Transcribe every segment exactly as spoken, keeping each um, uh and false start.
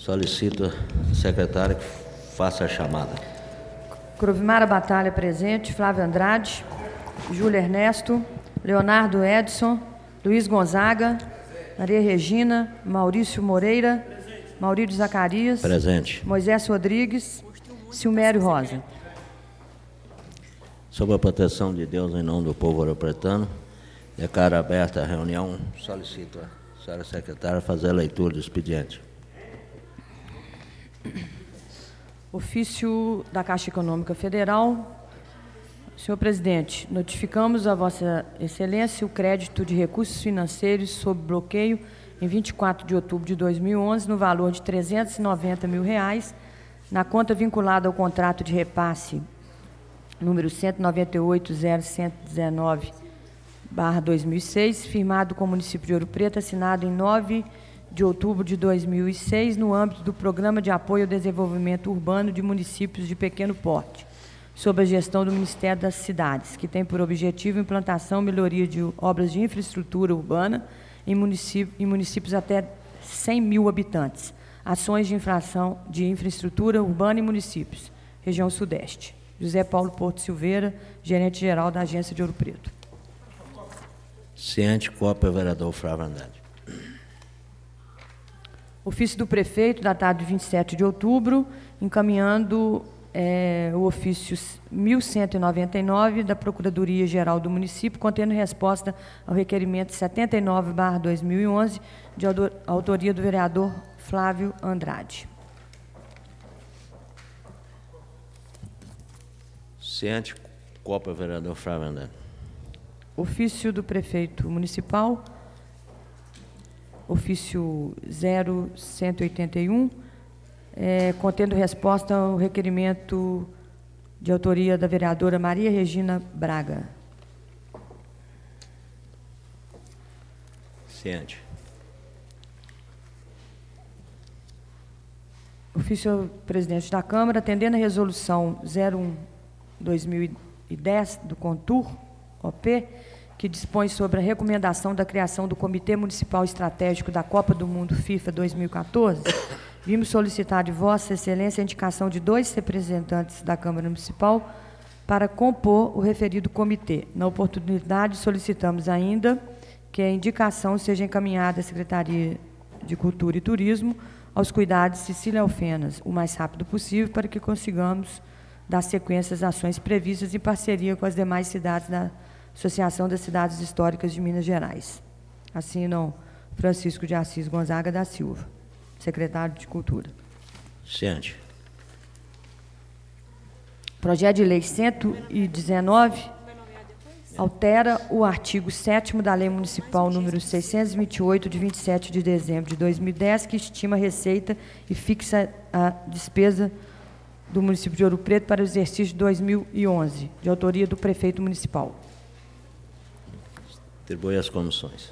Solicito a secretária que faça a chamada. Crovimara Batalha presente, Flávio Andrade, Júlio Ernesto, Leonardo Edson, Luiz Gonzaga, Maria Regina, Maurício Moreira, Maurílio Zacarias, Presente. Moisés Rodrigues, Silmério Rosa. Sob a proteção de Deus, em nome do povo ouropretano, declaro aberta a reunião. Solicito a senhora secretária fazer a leitura do expediente. Ofício da Caixa Econômica Federal. Senhor presidente, notificamos a Vossa Excelência o crédito de recursos financeiros sob bloqueio em vinte e quatro de outubro de dois mil e onze, no valor de trezentos e noventa mil reais, na conta vinculada ao contrato de repasse número cento e noventa e oito, zero cento e dezenove, barra dois mil e seis, firmado com o município de Ouro Preto, assinado em nove de outubro de dois mil e seis, no âmbito do Programa de Apoio ao Desenvolvimento Urbano de Municípios de Pequeno Porte, sob a gestão do Ministério das Cidades, que tem por objetivo a implantação e melhoria de obras de infraestrutura urbana em, município, em municípios até cem mil habitantes, ações de infração de infraestrutura urbana em municípios, região Sudeste. José Paulo Porto Silveira, gerente-geral da Agência de Ouro Preto. Ciente, cópia, vereador Flávio Andrade. Ofício do prefeito, datado de vinte e sete de outubro, encaminhando é, o ofício mil cento e noventa e nove da Procuradoria-Geral do Município, contendo resposta ao requerimento setenta e nove barra dois mil e onze, de autoria do vereador Flávio Andrade. Ciente, cópia, vereador Flávio Andrade. Ofício do prefeito municipal, ofício zero cento e oitenta e um, é, contendo resposta ao requerimento de autoria da vereadora Maria Regina Braga. Ciente. Ofício ao presidente da Câmara, atendendo a resolução zero um barra dois mil e dez do CONTUR, O P, que dispõe sobre a recomendação da criação do Comitê Municipal Estratégico da Copa do Mundo FIFA dois mil e quatorze, vimos solicitar de Vossa Excelência a indicação de dois representantes da Câmara Municipal para compor o referido comitê. Na oportunidade, solicitamos ainda que a indicação seja encaminhada à Secretaria de Cultura e Turismo, aos cuidados de Cecília Alfenas, o mais rápido possível, para que consigamos dar sequência às ações previstas em parceria com as demais cidades da Associação das Cidades Históricas de Minas Gerais. Assinam Francisco de Assis Gonzaga da Silva, secretário de Cultura. Ciente. Projeto de Lei cento e dezenove altera o artigo sétimo da Lei Municipal número seiscentos e vinte e oito, de vinte e sete de dezembro de dois mil e dez, que estima a receita e fixa a despesa do município de Ouro Preto para o exercício de dois mil e onze, de autoria do prefeito municipal. Distribui as comissões.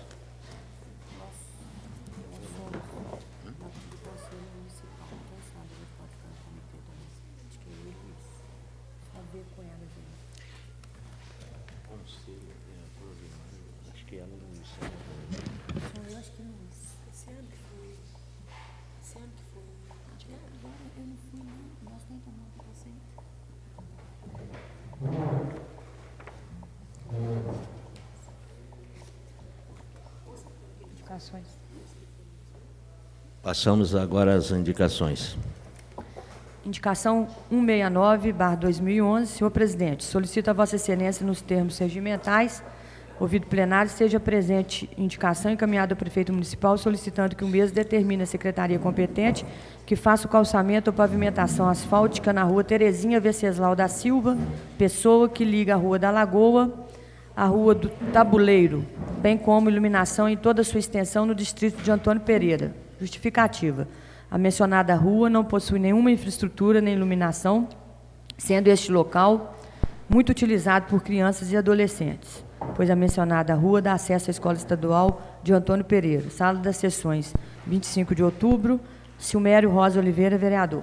Passamos agora às indicações. Indicação cento e sessenta e nove barra dois mil e onze. Senhor presidente, solicito a Vossa Excelência, nos termos regimentais, ouvido plenário, seja presente indicação encaminhada ao prefeito municipal, solicitando que o mesmo determine a secretaria competente que faça o calçamento ou pavimentação asfáltica na rua Terezinha Venceslau da Silva, Pessoa, que liga a rua da Lagoa à rua do Tabuleiro, bem como iluminação em toda a sua extensão no distrito de Antônio Pereira. Justificativa. A mencionada rua não possui nenhuma infraestrutura nem iluminação, sendo este local muito utilizado por crianças e adolescentes, pois a mencionada rua dá acesso à Escola Estadual de Antônio Pereira. Sala das sessões, vinte e cinco de outubro, Silmério Rosa Oliveira, vereador.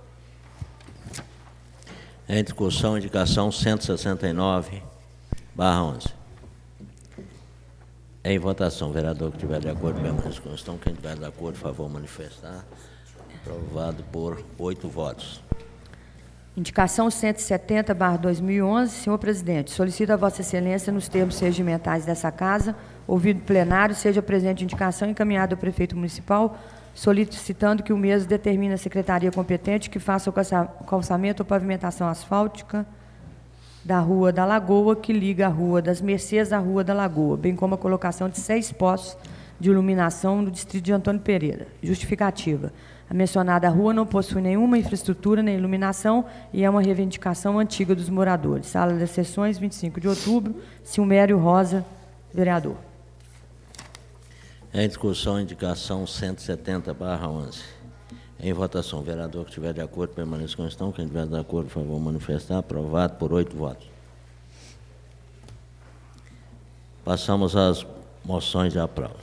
Em discussão, indicação cento e sessenta e nove barra onze. Em votação, vereador que estiver de acordo, permaneça com a questão. Quem estiver de acordo, por favor, manifestar. Aprovado por oito votos. Indicação cento e setenta barra dois mil e onze. Senhor presidente, solicito a Vossa Excelência, nos termos regimentais dessa Casa, ouvido o plenário, seja presente indicação encaminhada ao prefeito municipal, solicitando que o mesmo determine a secretaria competente que faça o calçamento ou pavimentação asfáltica da Rua da Lagoa, que liga a Rua das Mercês à Rua da Lagoa, bem como a colocação de seis postos de iluminação no distrito de Antônio Pereira. Justificativa. A mencionada rua não possui nenhuma infraestrutura nem iluminação e é uma reivindicação antiga dos moradores. Sala das Sessões, vinte e cinco de outubro, Silmério Rosa, vereador. Em discussão, a indicação cento e setenta barra onze. Em votação, o vereador que estiver de acordo, permaneça com a questão. Quem estiver de acordo, por favor, manifestar. Aprovado por oito votos. Passamos às moções de aprovo.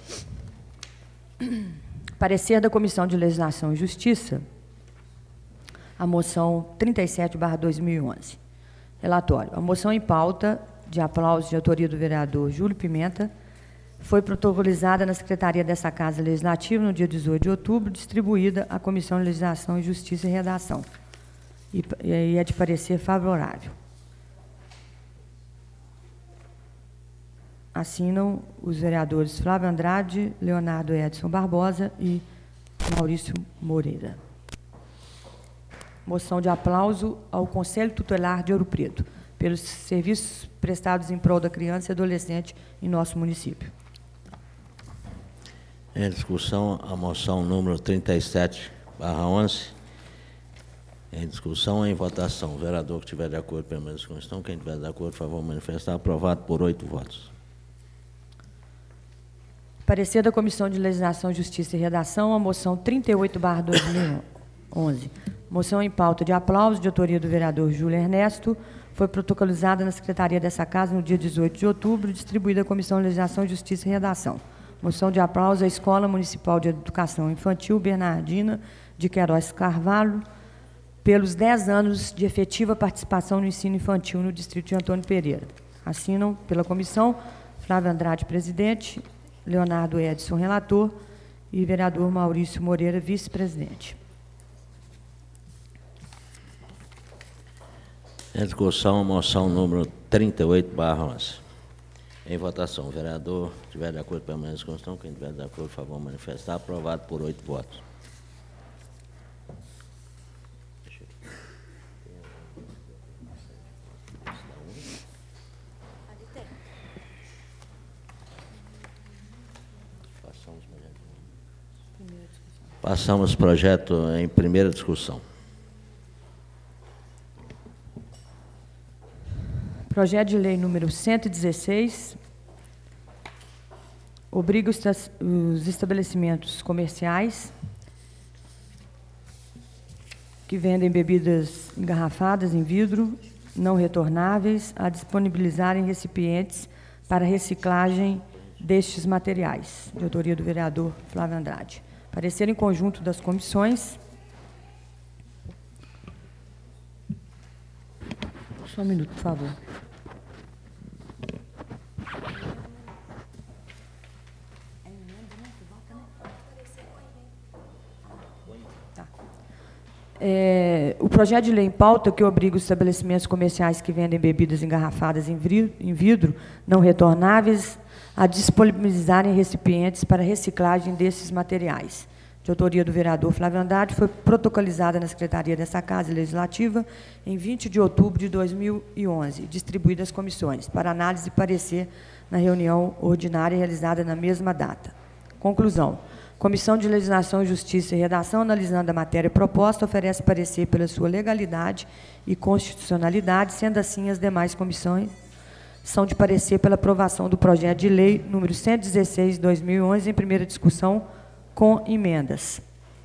Parecer da Comissão de Legislação e Justiça, a moção trinta e sete barra dois mil e onze. Relatório. A moção em pauta, de aplauso de autoria do vereador Júlio Pimenta, foi protocolizada na Secretaria dessa Casa Legislativa no dia dezoito de outubro, distribuída à Comissão de Legislação e Justiça e Redação. E, e é de parecer favorável. Assinam os vereadores Flávio Andrade, Leonardo Edson Barbosa e Maurício Moreira. Moção de aplauso ao Conselho Tutelar de Ouro Preto, pelos serviços prestados em prol da criança e adolescente em nosso município. Em discussão, a moção número trinta e sete barra onze. Em discussão, em votação. O vereador que estiver de acordo, permaneça com a questão. Quem estiver de acordo, por favor, manifestar. Aprovado por oito votos. Parecer da Comissão de Legislação, Justiça e Redação, a moção trinta e oito barra dois mil e onze. Moção em pauta de aplauso, de autoria do vereador Júlio Ernesto, foi protocolizada na Secretaria dessa Casa no dia dezoito de outubro, distribuída à Comissão de Legislação, Justiça e Redação. Moção de aplauso à Escola Municipal de Educação Infantil Bernardina de Queiroz Carvalho, pelos dez anos de efetiva participação no ensino infantil no distrito de Antônio Pereira. Assinam pela comissão Flávio Andrade, presidente, Leonardo Edson, relator, e vereador Maurício Moreira, vice-presidente. Em discussão, a moção número trinta e oito barra onze. Em votação, o vereador que estiver de acordo, permaneça com a questão. Quem estiver de acordo, por favor, manifestar. Aprovado por oito votos. Passamos projeto em primeira discussão. Projeto de lei número cento e dezesseis, obriga os estabelecimentos comerciais que vendem bebidas engarrafadas em vidro, não retornáveis, a disponibilizarem recipientes para reciclagem destes materiais, de autoria do vereador Flávio Andrade. Parecer em conjunto das comissões. Só um minuto, por favor. É, o projeto de lei em pauta, que obriga os estabelecimentos comerciais que vendem bebidas engarrafadas em vidro não retornáveis a disponibilizarem recipientes para reciclagem desses materiais. De autoria do vereador Flávio Andrade, foi protocolizada na Secretaria dessa Casa Legislativa em vinte de outubro de dois mil e onze, distribuída às comissões, para análise e parecer na reunião ordinária realizada na mesma data. Conclusão. Comissão de Legislação, Justiça e Redação, analisando a matéria proposta, oferece parecer pela sua legalidade e constitucionalidade, sendo assim as demais comissões são de parecer pela aprovação do projeto de lei número cento e dezesseis de dois mil e onze, em primeira discussão, com emendas.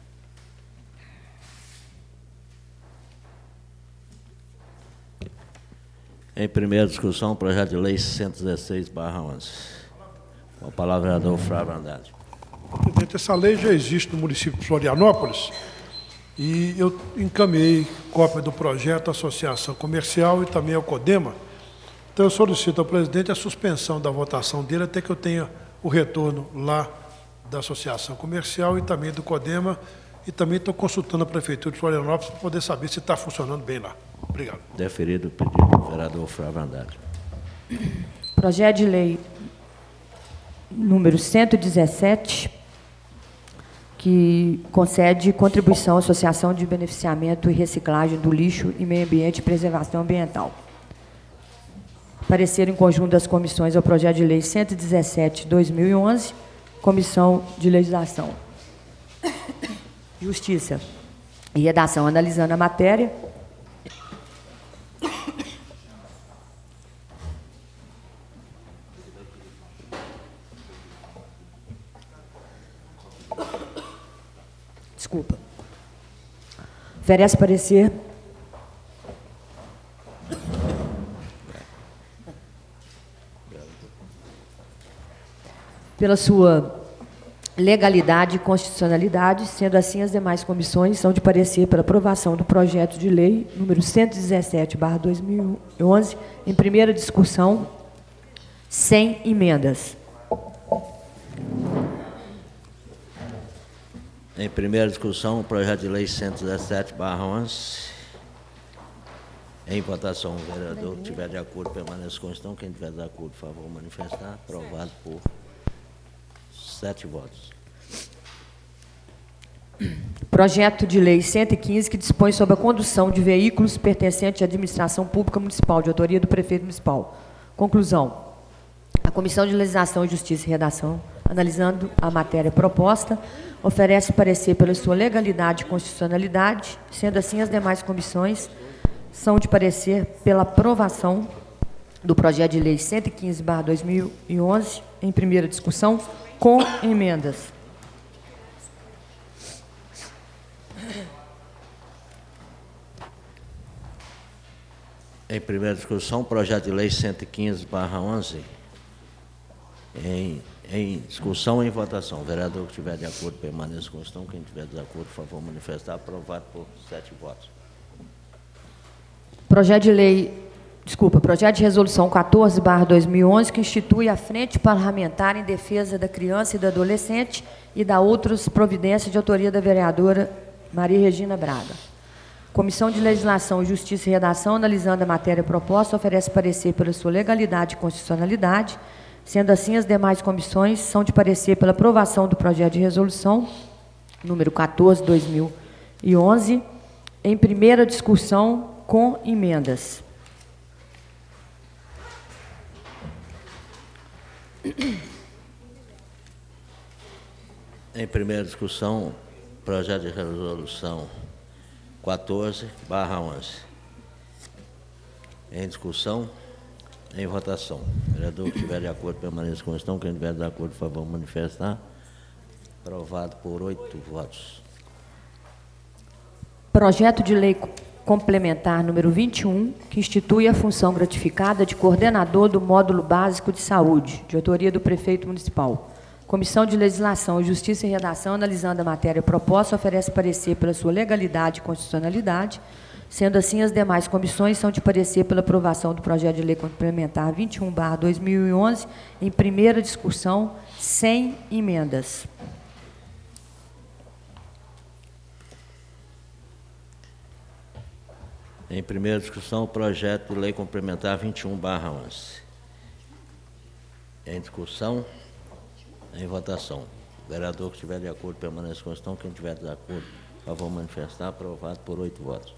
Em primeira discussão, projeto de lei cento e dezesseis barra onze. Com a palavra, vereador Flávio Andrade. Presidente, essa lei já existe no município de Florianópolis e eu encaminhei cópia do projeto à Associação Comercial e também ao CODEMA. Então, eu solicito ao presidente a suspensão da votação dele até que eu tenha o retorno lá da Associação Comercial e também do CODEMA e também estou consultando a Prefeitura de Florianópolis para poder saber se está funcionando bem lá. Obrigado. Deferido o pedido do vereador Flávio Andrade. Projeto de lei número cento e dezessete, que concede contribuição à Associação de Beneficiamento e Reciclagem do Lixo e Meio Ambiente e Preservação Ambiental. Parecer em conjunto das comissões ao projeto de lei cento e dezessete, dois mil e onze, Comissão de Legislação, Justiça e Redação, analisando a matéria. Desculpa. Oferece parecer pela sua legalidade e constitucionalidade, sendo assim, as demais comissões são de parecer pela aprovação do projeto de lei número cento e dezessete barra dois mil e onze, em primeira discussão, sem emendas. Em primeira discussão, o projeto de lei cento e dezessete barra onze. Em votação, o vereador que estiver de acordo permaneça com a questão. Quem estiver de acordo, por favor, manifestar. Aprovado por sete votos. Projeto de lei cento e quinze, que dispõe sobre a condução de veículos pertencentes à administração pública municipal, de autoria do prefeito municipal. Conclusão. A Comissão de Legislação, Justiça e Redação, analisando a matéria proposta, oferece parecer pela sua legalidade e constitucionalidade, sendo assim, as demais comissões são de parecer pela aprovação do projeto de lei cento e quinze barra dois mil e onze, em primeira discussão, com emendas. Em primeira discussão, projeto de lei cento e quinze barra onze. Em, em discussão e em votação. O vereador que estiver de acordo permaneça com a questão. Quem estiver de desacordo, por favor, manifestar. Aprovado por sete votos. Projeto de lei, desculpa, projeto de resolução quatorze barra dois mil e onze, que institui a Frente Parlamentar em Defesa da Criança e do Adolescente e da outras providências, de autoria da vereadora Maria Regina Braga. Comissão de Legislação, Justiça e Redação, analisando a matéria proposta, oferece parecer pela sua legalidade e constitucionalidade. Sendo assim, as demais comissões são de parecer pela aprovação do projeto de resolução número quatorze barra dois mil e onze, em primeira discussão, com emendas. Em primeira discussão, projeto de resolução quatorze barra onze. Em discussão, em votação. O vereador que estiver de acordo permaneça com a questão. Quem estiver de acordo, por favor, manifestar. Aprovado por oito votos. Projeto de lei complementar número vinte e um, que institui a função gratificada de coordenador do módulo básico de saúde, de autoria do prefeito municipal. Comissão de Legislação, Justiça e Redação, analisando a matéria proposta, oferece parecer pela sua legalidade e constitucionalidade. Sendo assim, as demais comissões são de parecer pela aprovação do projeto de lei complementar vinte e um barra dois mil e onze, em primeira discussão, sem emendas. Em primeira discussão, o projeto de lei complementar vinte e um barra onze. Em discussão, em votação. O vereador que estiver de acordo permaneça com a questão. Quem estiver de acordo, por favor, manifestar. Aprovado por oito votos.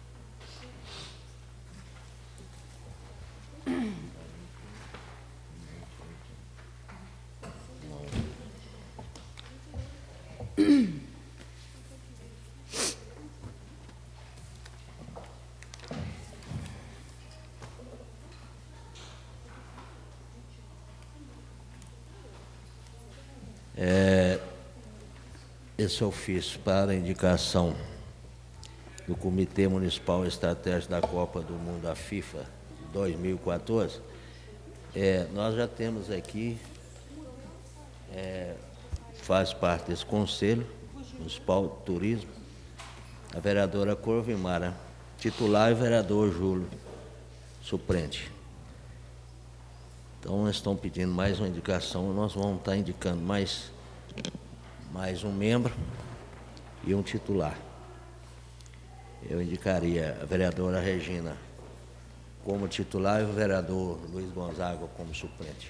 É, esse ofício para indicação do Comitê Municipal Estratégico da Copa do Mundo, da FIFA, dois mil e quatorze, é, nós já temos aqui, é, faz parte desse Conselho Municipal de Turismo, a vereadora Corvimara, titular, e o vereador Júlio, suplente. Então, nós estamos pedindo mais uma indicação, nós vamos estar indicando mais, mais um membro, e um titular. Eu indicaria a vereadora Regina como titular e o vereador Luiz Gonzaga como suplente.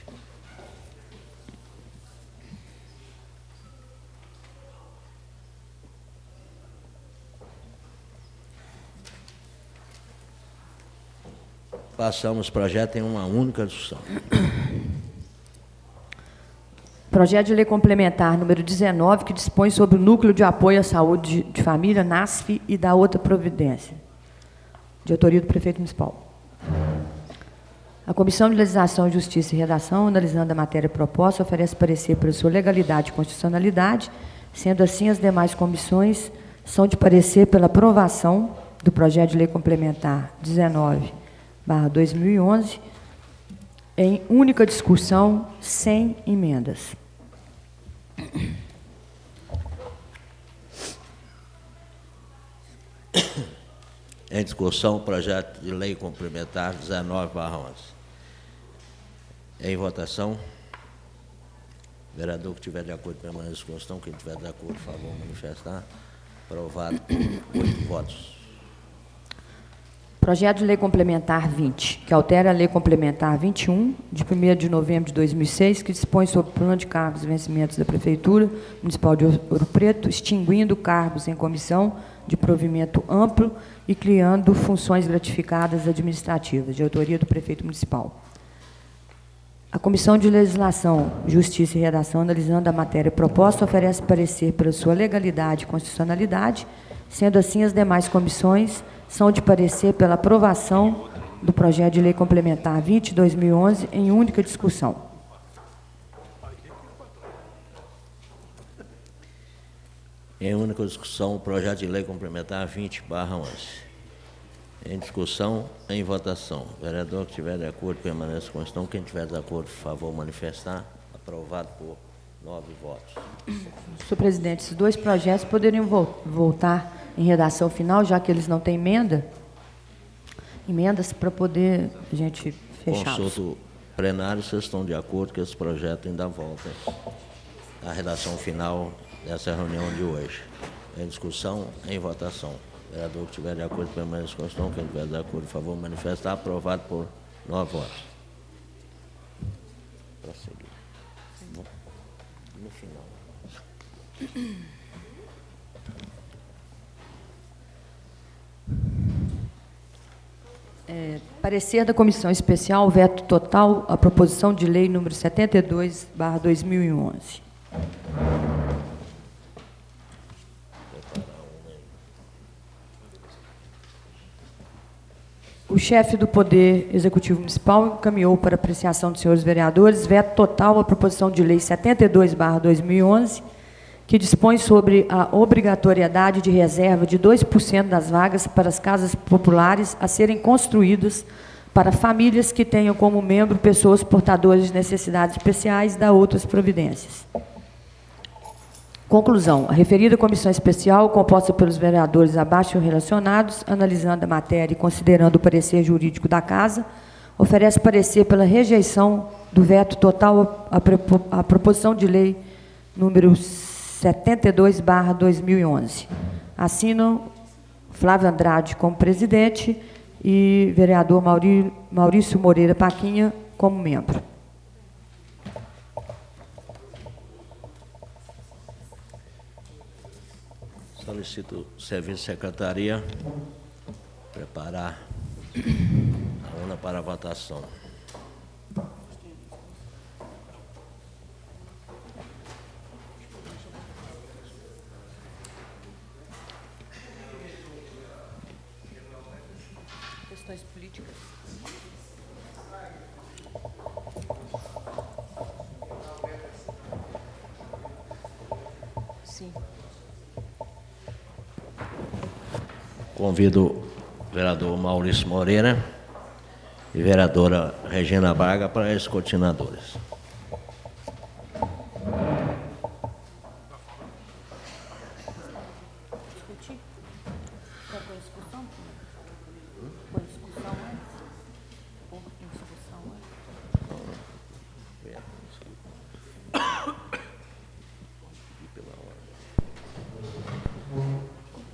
Passamos o projeto em uma única discussão. Projeto de lei complementar número dezenove, que dispõe sobre o Núcleo de Apoio à Saúde de Família, NASF, e da outra providência, de autoria do prefeito municipal. A Comissão de Legislação, Justiça e Redação, analisando a matéria proposta, oferece parecer pela sua legalidade e constitucionalidade, sendo assim as demais comissões são de parecer pela aprovação do projeto de lei complementar dezenove barra dois mil e onze, em única discussão, sem emendas. Em discussão, o projeto de lei complementar dezenove barra onze. Em votação. Vereador que estiver de acordo, permaneça em discussão. Quem estiver de acordo, por favor, manifestar. Aprovado por oito votos. Projeto de lei complementar vinte, que altera a lei complementar vinte e um, de primeiro de novembro de dois mil e seis, que dispõe sobre o plano de cargos e vencimentos da Prefeitura Municipal de Ouro Preto, extinguindo cargos em comissão de provimento amplo e criando funções gratificadas administrativas, de autoria do prefeito municipal. A Comissão de Legislação, Justiça e Redação, analisando a matéria proposta, oferece parecer pela sua legalidade e constitucionalidade, sendo assim as demais comissões são de parecer pela aprovação do projeto de lei complementar vinte, dois mil e onze, em única discussão. Em única discussão, o projeto de lei complementar vinte barra onze. Em discussão, em votação. Vereador que estiver de acordo, permaneça com a questão. Quem estiver de acordo, por favor, manifestar. Aprovado por nove votos. Senhor presidente, esses dois projetos poderiam vo- voltar em redação final, já que eles não têm emenda, emendas para poder a gente fechá-los. Consulto plenário, vocês estão de acordo que esse projeto ainda volta à redação final dessa reunião de hoje. Em discussão, em votação. Vereador que estiver de acordo, permaneça com a questão. Quem estiver de acordo, por favor, manifestar. Aprovado por nove votos. Para seguir. No, no final. É, parecer da Comissão Especial, veto total à proposição de lei número setenta e dois barra dois mil e onze. O chefe do Poder Executivo Municipal encaminhou para apreciação dos senhores vereadores veto total à proposição de lei setenta e dois barra dois mil e onze, que dispõe sobre a obrigatoriedade de reserva de dois por cento das vagas para as casas populares a serem construídas para famílias que tenham como membro pessoas portadoras de necessidades especiais, da outras providências. Conclusão. A referida comissão especial, composta pelos vereadores abaixo relacionados, analisando a matéria e considerando o parecer jurídico da Casa, oferece parecer pela rejeição do veto total à proposição de lei número setenta e dois barra dois mil e onze. Assinam Flávio Andrade como presidente e vereador Maurício Moreira Paquinha como membro. Solicito o serviço de secretaria preparar a urna para a votação. Questões políticas. Sim. Convido o vereador Maurício Moreira e vereadora Regina Braga para as escrutinadoras.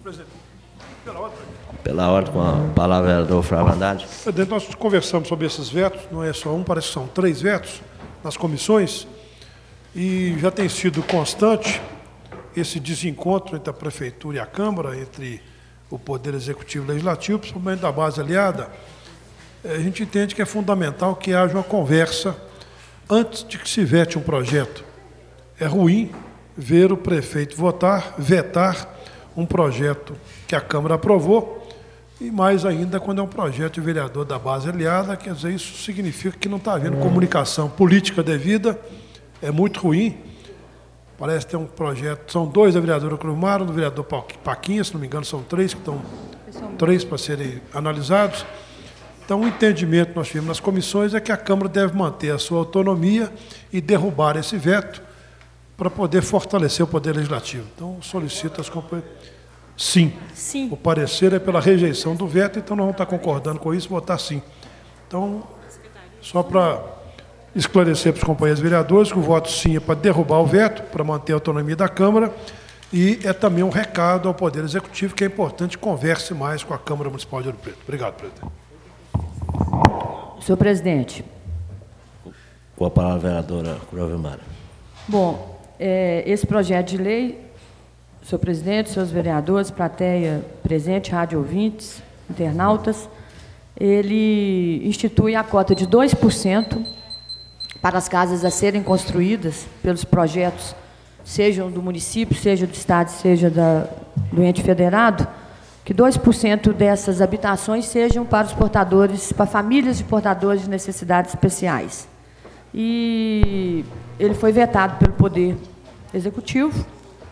Presidente, pela ordem. Pela ordem, com a palavra, vereador Flávio Haddad. Presidente, nós conversamos sobre esses vetos, não é só um, parece que são três vetos nas comissões, e já tem sido constante esse desencontro entre a Prefeitura e a Câmara, entre o Poder Executivo e o Legislativo, principalmente da base aliada. A gente entende que é fundamental que haja uma conversa antes de que se vete um projeto. É ruim ver o prefeito votar, vetar um projeto que a Câmara aprovou, e mais ainda quando é um projeto de vereador da base aliada, quer dizer, isso significa que não está havendo comunicação política devida, é muito ruim. Parece ter um projeto, são dois da vereadora Cruzmar, do vereador Paquinha, se não me engano, são três que estão, três para serem analisados. Então, o entendimento que nós tivemos nas comissões é que a Câmara deve manter a sua autonomia e derrubar esse veto para poder fortalecer o Poder Legislativo. Então, solicito às companhias. Sim. Sim. O parecer é pela rejeição do veto, então nós vamos estar concordando com isso e votar sim. Então, só para esclarecer para os companheiros vereadores que o voto sim é para derrubar o veto, para manter a autonomia da Câmara, e é também um recado ao Poder Executivo que é importante que converse mais com a Câmara Municipal de Ouro Preto. Obrigado, presidente. Senhor presidente. Com a palavra, vereadora Cruzmar. Bom, é, esse projeto de lei, senhor presidente, senhores vereadores, plateia presente, rádio ouvintes, internautas, ele institui a cota de dois por cento para as casas a serem construídas pelos projetos, sejam do município, seja do Estado, seja da, do ente federado, que dois por cento dessas habitações sejam para os portadores, para famílias de portadores de necessidades especiais. E ele foi vetado pelo Poder Executivo,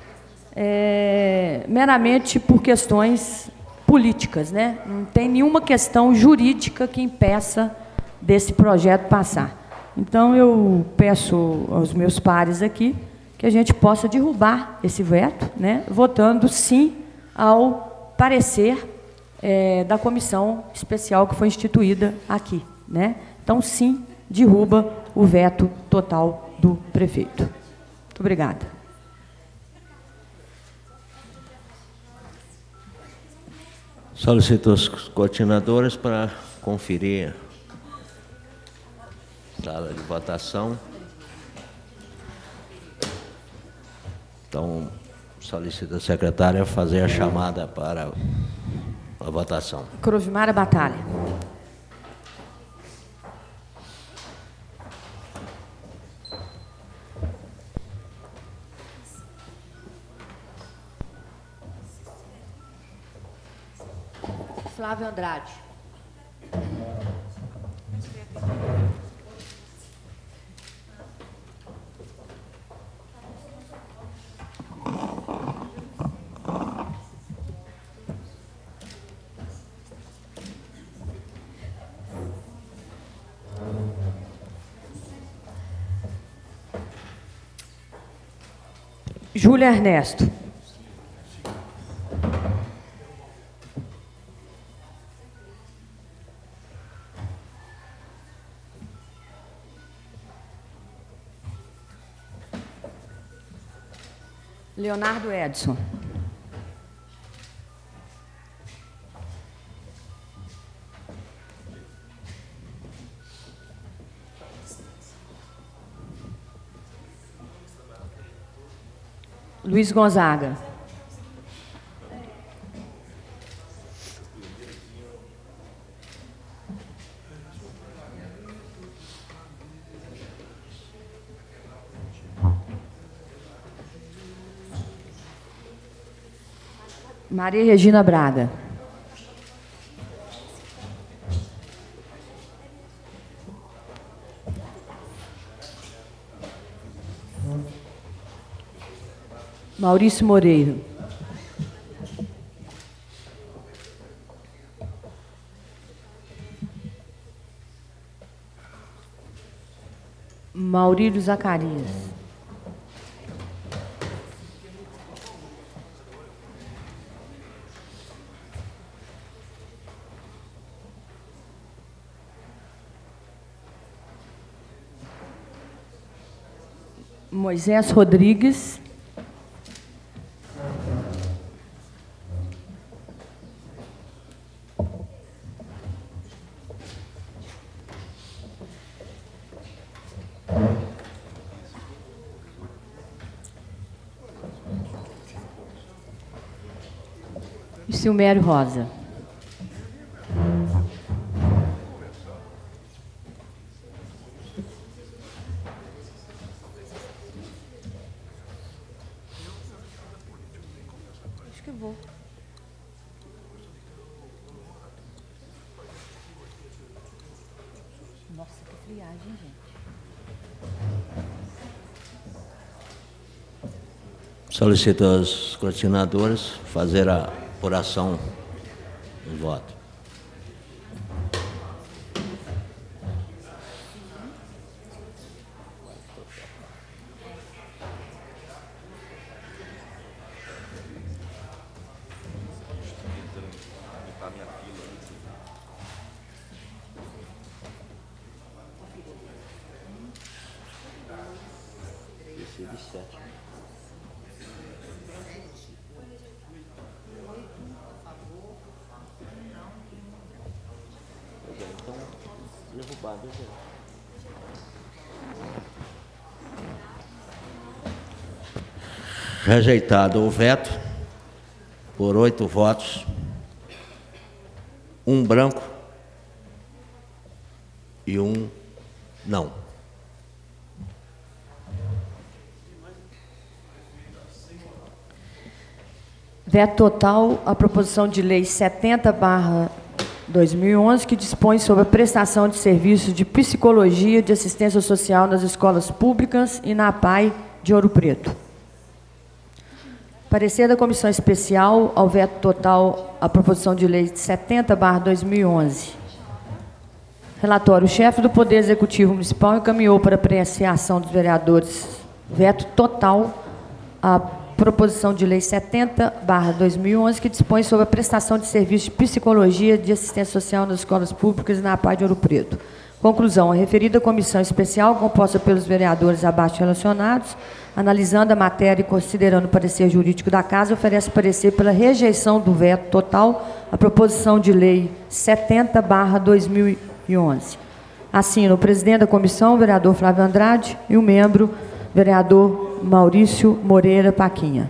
é, meramente por questões políticas, né? Não tem nenhuma questão jurídica que impeça desse projeto passar. Então, eu peço aos meus pares aqui que a gente possa derrubar esse veto, né? Votando sim ao parecer é, da comissão especial que foi instituída aqui, né? Então, sim, derruba o veto total do prefeito. Muito obrigada. Solicito os coordenadores para conferir a sala de votação. Então, solicito a secretária fazer a chamada para a votação. Cruzmar Batalha. Flávio Andrade. Júlia Ernesto. Leonardo Edson. Luiz Gonzaga. Maria Regina Braga. Maurício Moreira. Maurílio Zacarias. Moisés Rodrigues. e Silmério Rosa. Acho que vou. Nossa, que friagem, gente. Solicito aos coordenadores fazer a apuração do voto. Rejeitado o veto, por oito votos, um branco e um não. Veto total à proposição de lei setenta barra dois mil e onze, que dispõe sobre a prestação de serviços de psicologia de assistência social nas escolas públicas e na A P A I de Ouro Preto. Parecer da Comissão Especial ao veto total à proposição de lei setenta barra dois mil e onze. Relatório. O chefe do Poder Executivo Municipal encaminhou para apreciação dos vereadores veto total à proposição de lei setenta barra dois mil e onze, que dispõe sobre a prestação de serviços de psicologia de assistência social nas escolas públicas e na A P A I de Ouro Preto. Conclusão. A referida comissão especial, composta pelos vereadores abaixo relacionados, analisando a matéria e considerando o parecer jurídico da Casa, oferece parecer pela rejeição do veto total à proposição de lei setenta barra dois mil e onze. Assina o presidente da comissão, o vereador Flávio Andrade, e o membro, vereador Maurício Moreira Paquinha.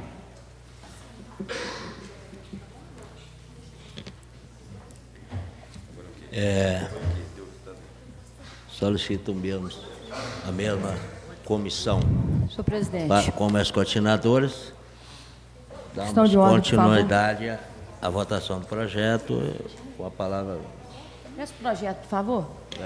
É, solicito mesmo, a mesma comissão. Senhor presidente. Para, como as coordenadoras, Questão damos de ordem, continuidade à, à votação do projeto. Com a palavra. Esse projeto, por favor.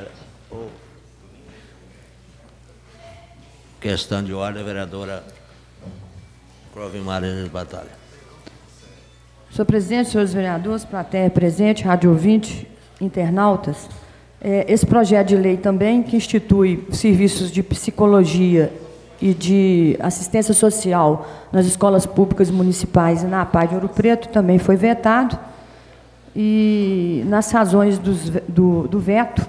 Questão de ordem, vereadora Crovin Marina de Batalha. Senhor presidente, senhores vereadores, plateia presente, rádio ouvinte, internautas, é, esse projeto de lei também, que institui serviços de psicologia e de assistência social nas escolas públicas municipais e na A P A I de Ouro Preto, também foi vetado. E nas razões dos, do, do veto,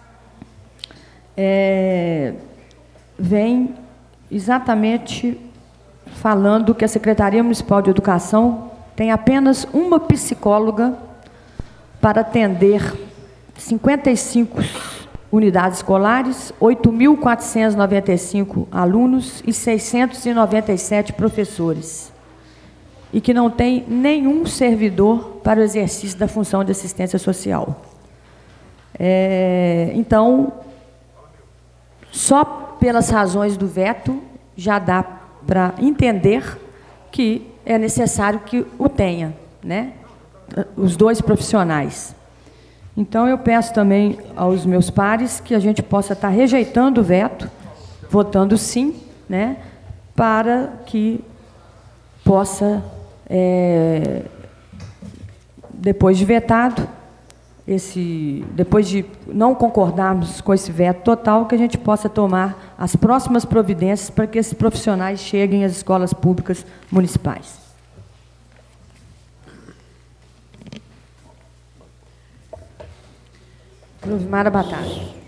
é, vem exatamente falando que a Secretaria Municipal de Educação tem apenas uma psicóloga para atender cinquenta e cinco unidades escolares, oito mil quatrocentos e noventa e cinco alunos e seiscentos e noventa e sete professores, e que não tem nenhum servidor para o exercício da função de assistência social. É, então, só pelas razões do veto já dá para entender que é necessário que o tenha, né? Os dois profissionais. Então, eu peço também aos meus pares que a gente possa estar rejeitando o veto, votando sim, né? Para que possa, é, depois de vetado, esse, depois de não concordarmos com esse veto total, que a gente possa tomar as próximas providências para que esses profissionais cheguem às escolas públicas municipais. Crovimara Batalha.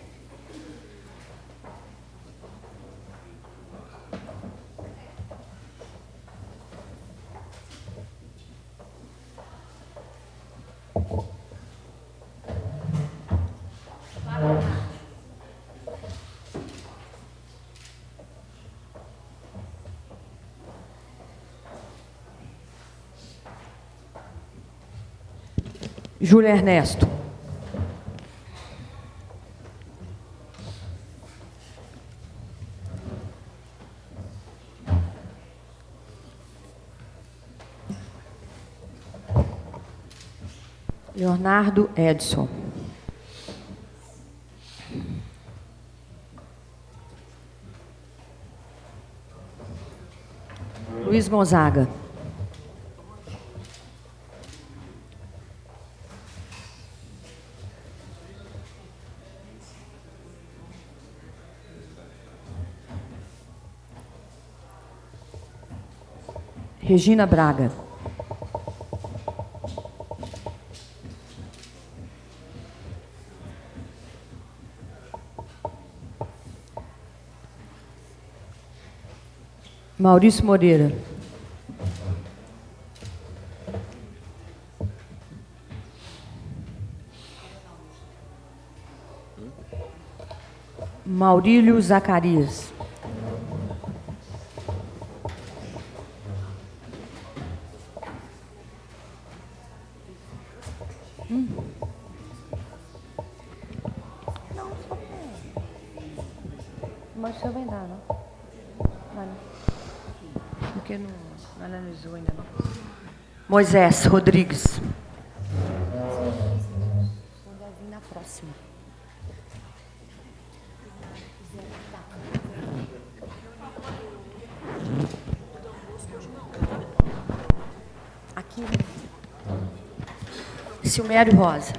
Júlio Ernesto. Leonardo Edson. Luiz Gonzaga. Regina Braga. Maurício Moreira. Maurílio Zacarias. Hum. Não, só mas você vai dar, não? Vai, não. Porque não, não analisou ainda não. Moisés Rodrigues. Vai vir na próxima. Aqui. Silmério Rosa.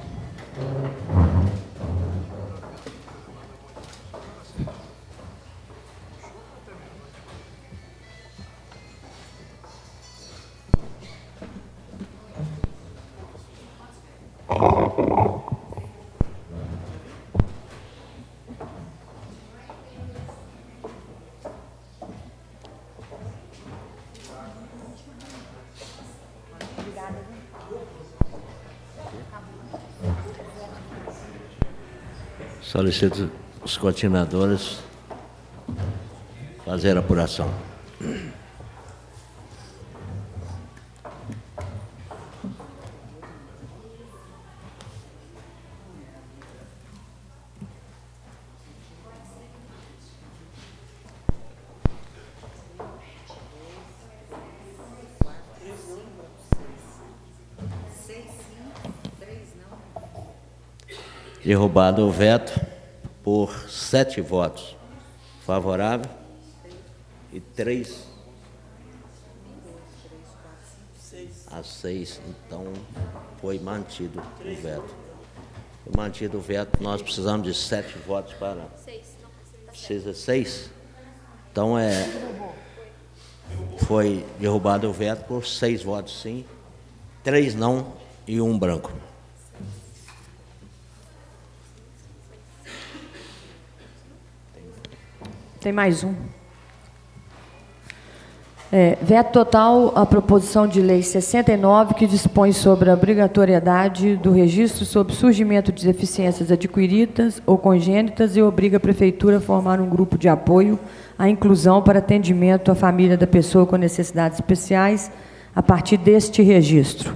Solicito os coordenadores fazer a apuração. Derrubado o veto por sete votos favoráveis e três a seis. Então, foi mantido o veto. Foi mantido o veto. Nós precisamos de sete votos para... Precisa seis? Então, é... Foi derrubado o veto por seis votos sim, três não e um branco. Tem mais um. É, veto total à proposição de lei sessenta e nove, que dispõe sobre a obrigatoriedade do registro sobre surgimento de deficiências adquiridas ou congênitas e obriga a Prefeitura a formar um grupo de apoio à inclusão para atendimento à família da pessoa com necessidades especiais a partir deste registro.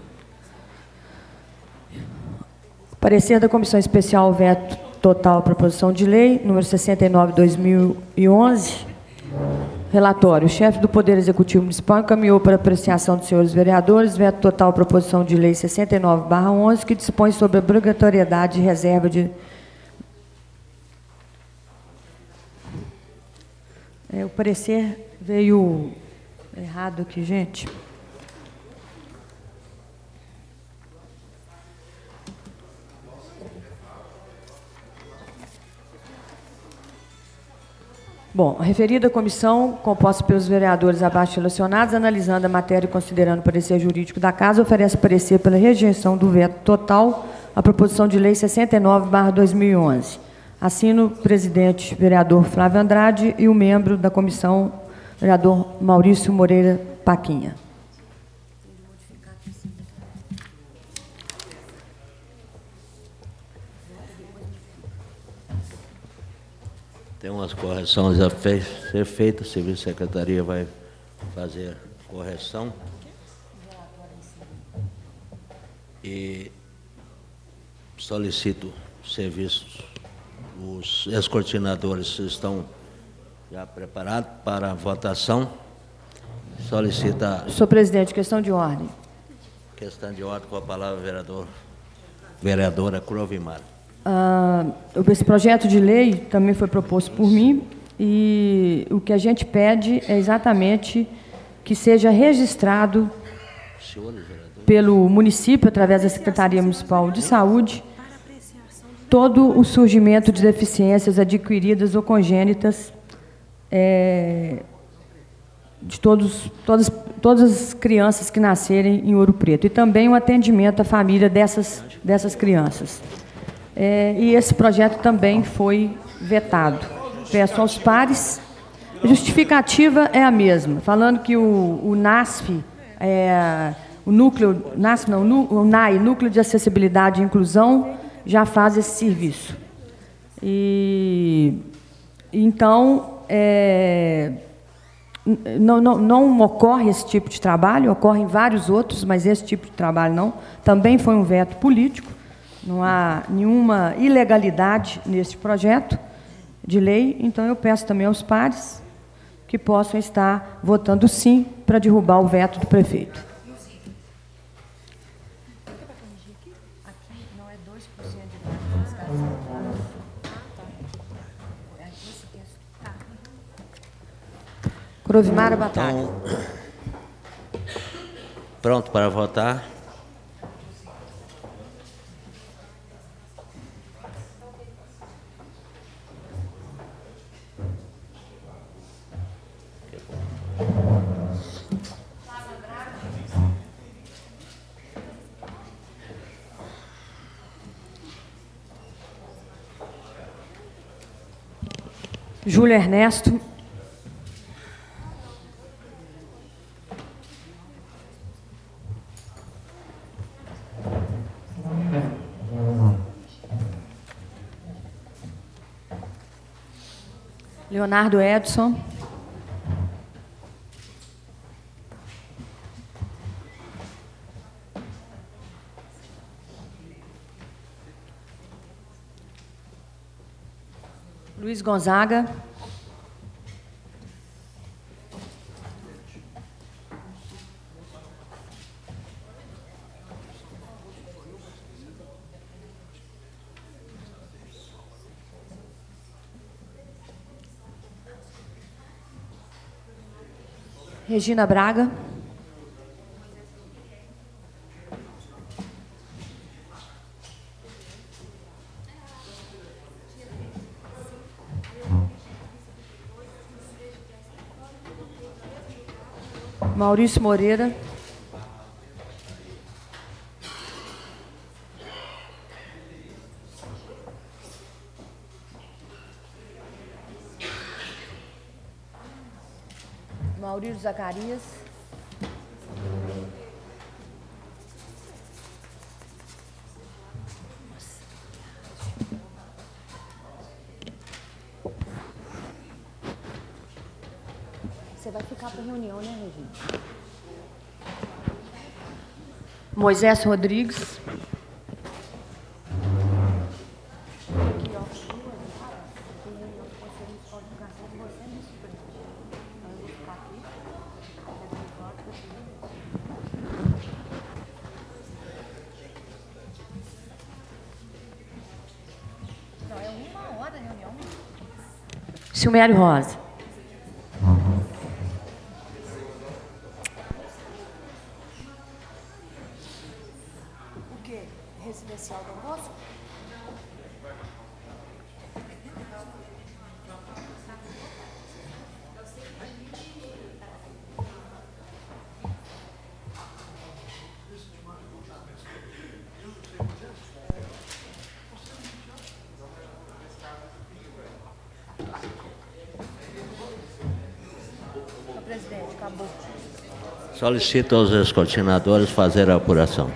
Parecer da Comissão Especial veto total à proposição de lei, número sessenta e nove, dois mil e onze. Relatório. O chefe do Poder Executivo Municipal encaminhou para apreciação dos senhores vereadores veto total à proposição de lei sessenta e nove barra onze, que dispõe sobre a obrigatoriedade de reserva de... É, o parecer veio errado aqui, gente. Bom, a referida comissão, composta pelos vereadores abaixo relacionados, analisando a matéria e considerando o parecer jurídico da Casa, oferece parecer pela rejeição do veto total à proposição de lei sessenta e nove barra dois mil e onze. Assino o presidente, vereador Flávio Andrade, e o membro da comissão, vereador Maurício Moreira Paquinha. Tem umas correções a fe ser feitas, a Serviço Secretaria vai fazer correção. E solicito serviços. Os ex-coordenadores estão já preparados para a votação. Solicita... Senhor presidente, questão de ordem. Questão de ordem, com a palavra, vereador. Vereadora Crovimar. Ah, esse projeto de lei também foi proposto por mim e o que a gente pede é exatamente que seja registrado pelo município, através da Secretaria Municipal de Saúde, todo o surgimento de deficiências adquiridas ou congênitas é, de todos, todas, todas as crianças que nascerem em Ouro Preto, e também o atendimento à família dessas, dessas crianças. É, e esse projeto também foi vetado. Peço aos pares, a justificativa é a mesma, falando que o, o NASF, é, o núcleo, NASF não, o N A I, Núcleo de Acessibilidade e Inclusão, já faz esse serviço. E, então, é, não, não, não ocorre esse tipo de trabalho, ocorrem vários outros, mas esse tipo de trabalho não. Também foi um veto político, não há nenhuma ilegalidade nesse projeto de lei, então eu peço também aos pares que possam estar votando sim para derrubar o veto do prefeito. Crovimar Batalha. Então, pronto para votar. Júlio Ernesto. Leonardo Edson. Luiz Gonzaga. Regina Braga. Maurício Moreira. Maurício Zacarias. Você vai ficar para reunião, né, Regina? Moisés Rodrigues. Silmério Rosa. O quê? Residencial do Bosco? Presidente, acabou. Solicito aos ex-coordenadores fazer a apuração.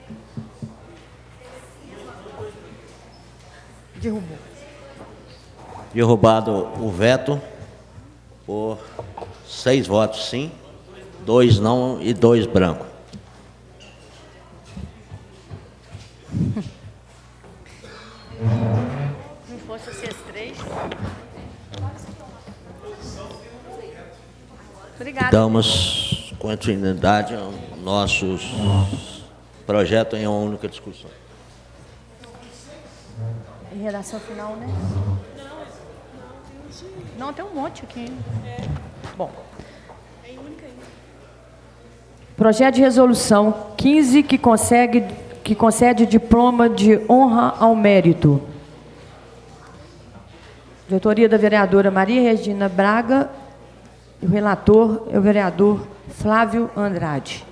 Derrubou. Derrubado o veto por seis votos sim, dois não e dois brancos. Não fosse vocês três. Obrigada. Damos continuidade ao nosso projeto em uma única discussão. Em redação final, né? Não, tem um monte aqui. É. Bom. É única ainda. Projeto de resolução quinze, que, consegue, que concede diploma de honra ao mérito. De autoria da vereadora Maria Regina Braga, e o relator é o vereador Flávio Andrade.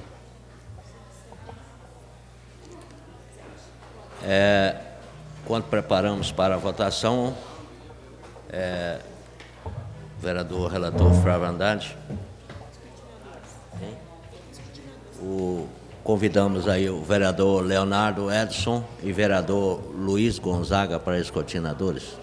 É, quando preparamos para a votação, é, o vereador relator Flávio Andrade, o, convidamos aí o vereador Leonardo Edson e o vereador Luiz Gonzaga para escrutinadores.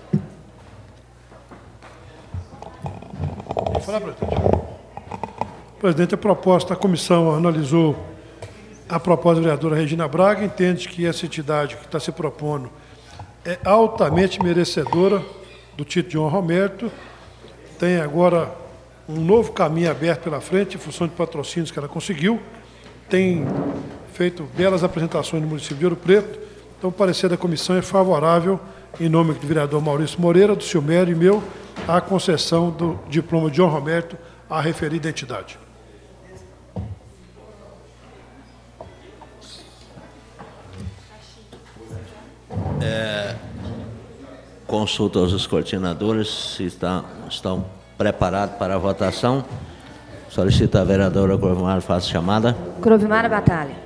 Falar, presidente. Presidente, a proposta, a comissão analisou a proposta da vereadora Regina Braga, entende que essa entidade que está se propondo é altamente merecedora do título de honra ao mérito, tem agora um novo caminho aberto pela frente, em função de patrocínios que ela conseguiu, tem feito belas apresentações no município de Ouro Preto, então o parecer da comissão é favorável, em nome do vereador Maurício Moreira, do Silmério e meu, à concessão do diploma de honra ao mérito à referida entidade. É, consulta aos escrutinadores se está, estão preparados para a votação. Solicita a vereadora Crovimar, faça chamada. Crovimar Batalha.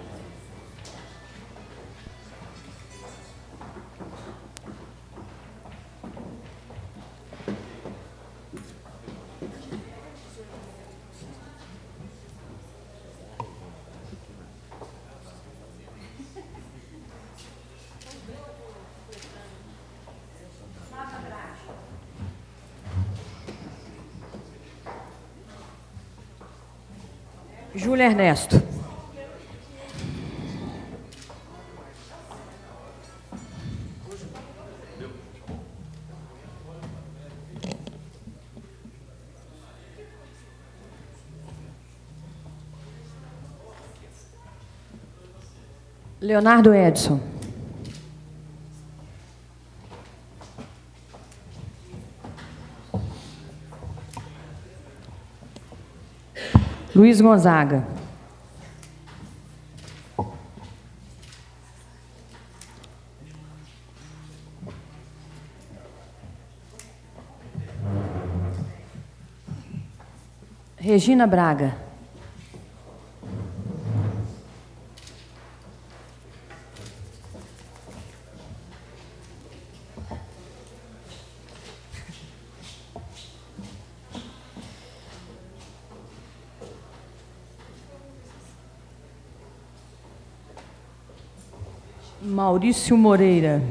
Júlio Ernesto. Leonardo Edson. Luiz Gonzaga. Regina Braga. Maurício Moreira.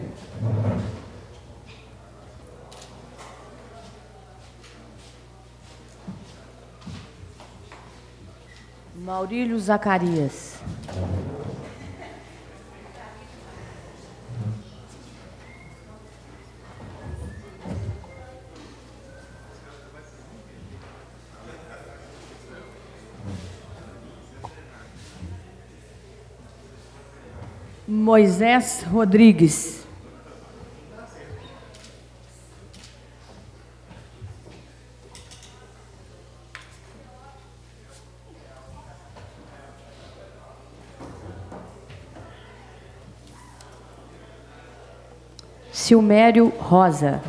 Maurílio Zacarias. Moisés Rodrigues. Silmério Rosa.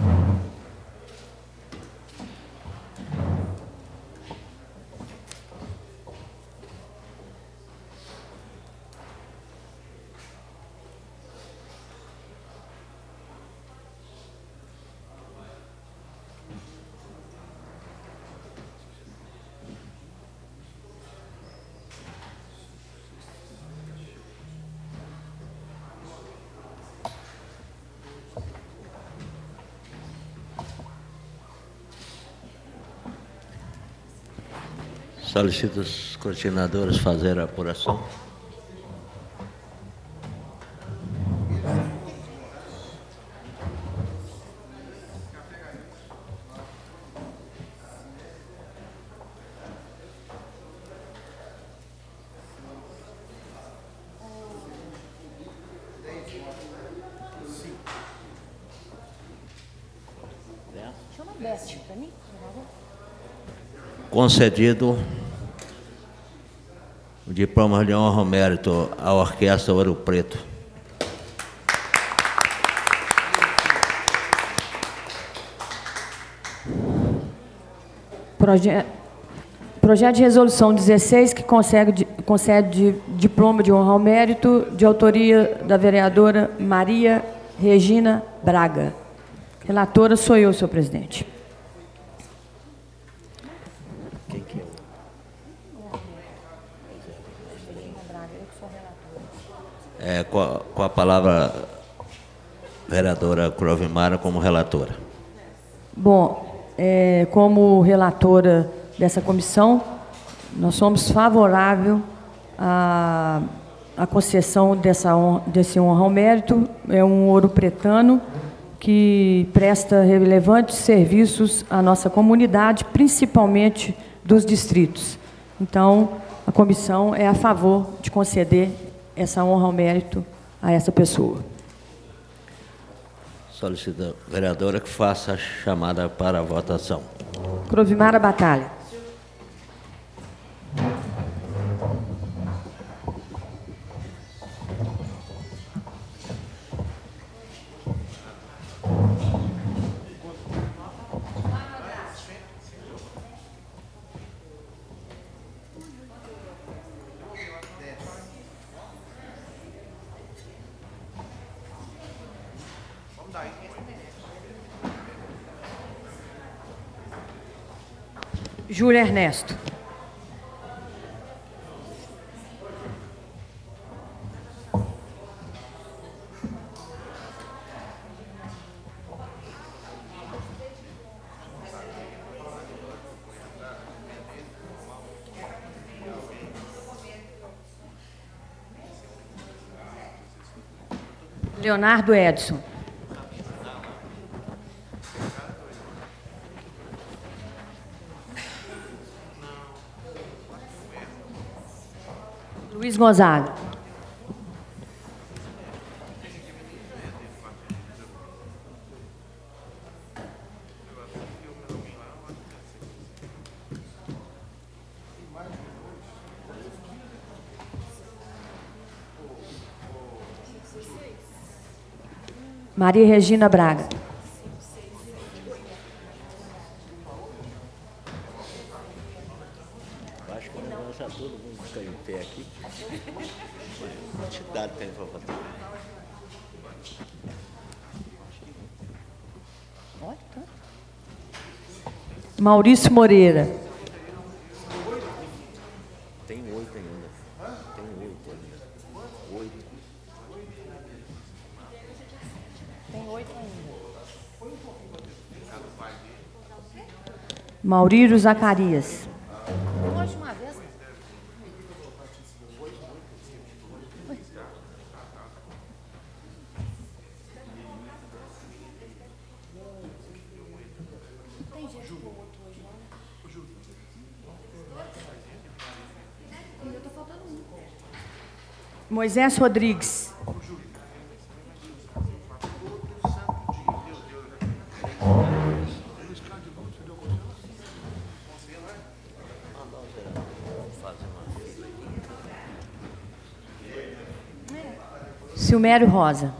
Solicito os escrutinadores fazer a apuração. Concedido o diploma de honra ao mérito à Orquestra Ouro Preto. Proje... Projeto de resolução dezesseis, que concede, concede diploma de honra ao mérito, de autoria da vereadora Maria Regina Braga. Relatora sou eu, senhor presidente. É, com, a, com a palavra, vereadora Crovimara, como relatora. Bom, é, como relatora dessa comissão, nós somos favoráveis à, à concessão dessa honra, desse honra ao mérito. É um ouro pretano que presta relevantes serviços à nossa comunidade, principalmente dos distritos. Então, a comissão é a favor de conceder essa honra ao mérito a essa pessoa. Solicito a vereadora que faça a chamada para a votação. Crovimara Batalha. Júlio Ernesto. Leonardo Edson. Luiz Gonzaga. Maria Regina Braga. Acho que não já todo mundo fica em pé aqui. Quantidade tem para votar. Maurício Moreira. Tem oito ainda. Tem oito ainda. Oito. Tem oito ainda. Maurílio Zacarias. Hoje uma vez. Tem gente com outro hoje, não? Eu tô faltando um. Moisés Rodrigues. Silmério Rosa.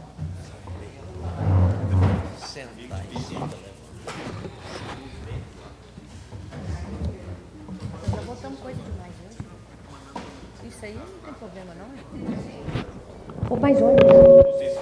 Já botamos coisa demais hoje. Isso aí não tem problema, não? Ou mais olha.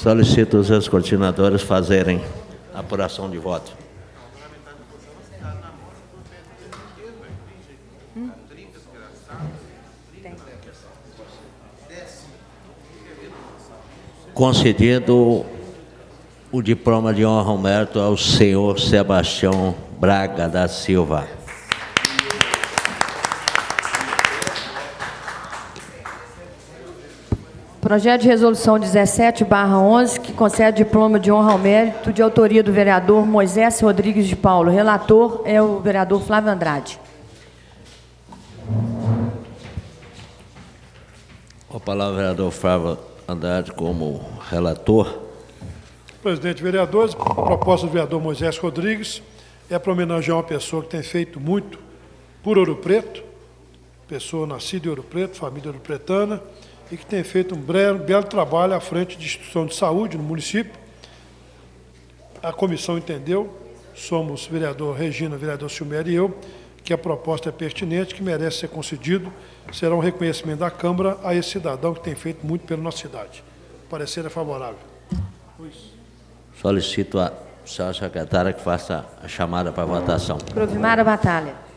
Solicito os escrutinadores fazerem a apuração de voto. Hum? Concedido o diploma de honra ao mérito ao senhor Sebastião Braga da Silva. Projeto de resolução dezessete barra onze, que concede diploma de honra ao mérito, de autoria do vereador Moisés Rodrigues de Paulo. Relator é o vereador Flávio Andrade. Com a palavra, vereador Flávio Andrade, como relator. Presidente, vereadores, a proposta do vereador Moisés Rodrigues é para homenagear uma pessoa que tem feito muito por Ouro Preto, pessoa nascida em Ouro Preto, família ouropretana, e que tem feito um belo, belo trabalho à frente de instituição de saúde no município. A comissão entendeu, somos vereador Regina, vereador Silmério e eu, que a proposta é pertinente, que merece ser concedido, será um reconhecimento da Câmara a esse cidadão que tem feito muito pela nossa cidade. O parecer é favorável. Luiz. Solicito a senhora secretária que faça a chamada para votação. Provimara Batalha.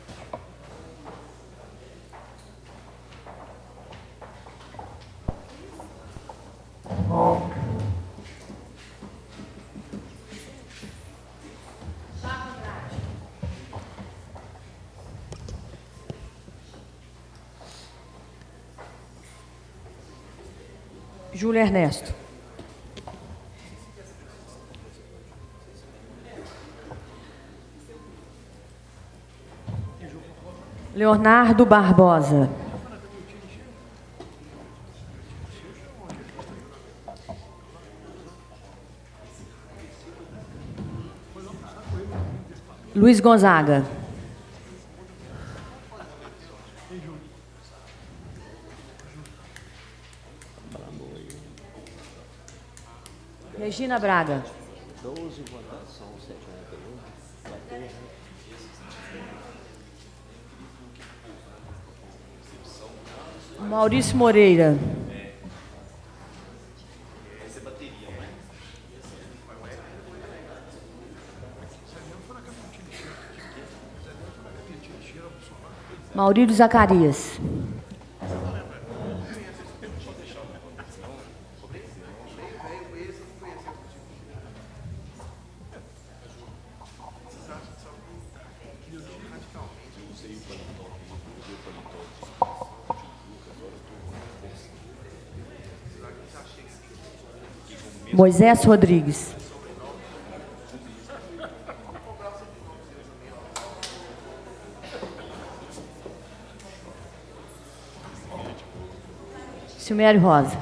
Júlio Ernesto. Leonardo Barbosa. Luiz Gonzaga. Regina Braga. doze votação setenta e um. Maurício Moreira. Maurílio Zacarias. Moisés Rodrigues. Silmério Rosa.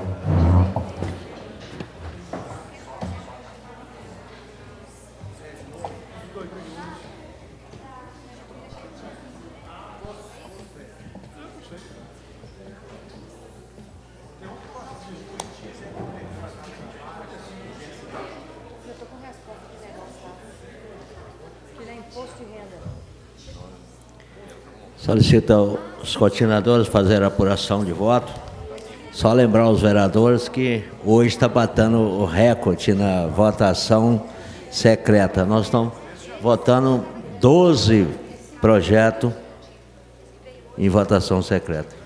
Solicito os coordenadores fazer a apuração de voto. Só lembrar aos vereadores que hoje está batendo o recorde na votação secreta. Nós estamos votando doze projetos em votação secreta.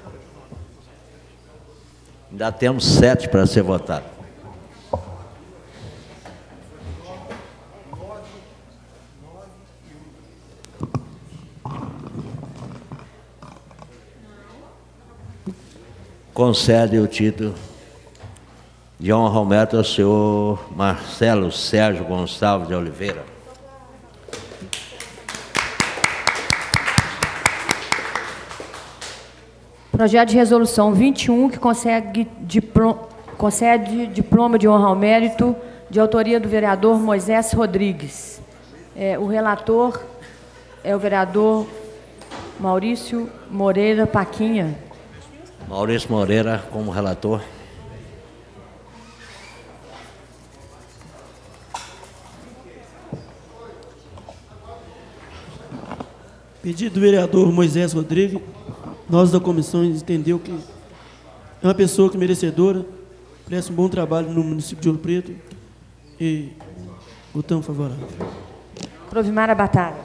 Ainda temos sete para ser votado. Concede o título de honra ao mérito ao senhor Marcelo Sérgio Gonçalves de Oliveira. Projeto de resolução vinte e um, que concede diploma, concede diploma de honra ao mérito, de autoria do vereador Moisés Rodrigues. É, o relator é o vereador Maurício Moreira Paquinha. Maurício Moreira como relator. Pedido do vereador Moisés Rodrigues, nós da comissão entendeu que é uma pessoa que merecedora, presta um bom trabalho no município de Ouro Preto e votamos favorável. Crovimara Batalha.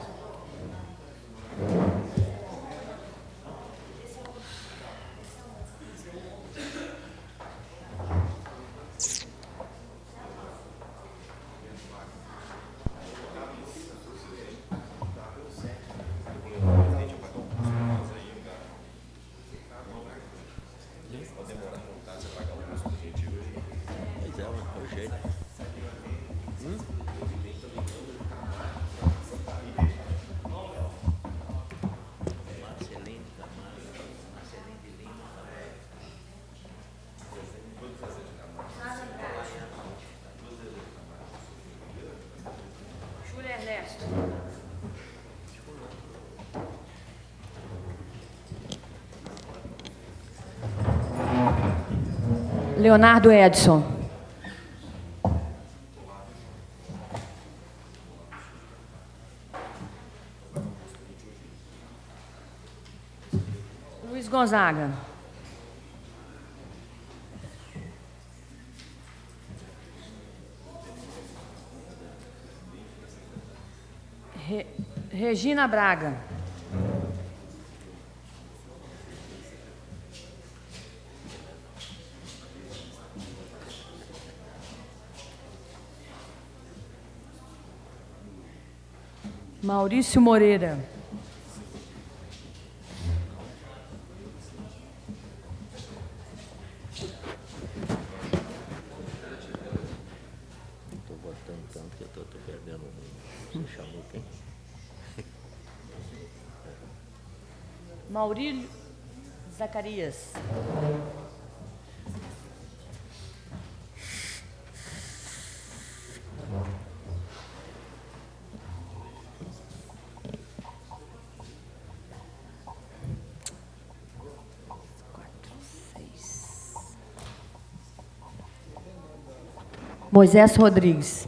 Leonardo Edson. Luiz Gonzaga. Re, Regina Braga. Maurício Moreira. Estou votando tanto que eu estou perdendo o mundo. Você chamou quem? Maurílio Zacarias. Moisés Rodrigues.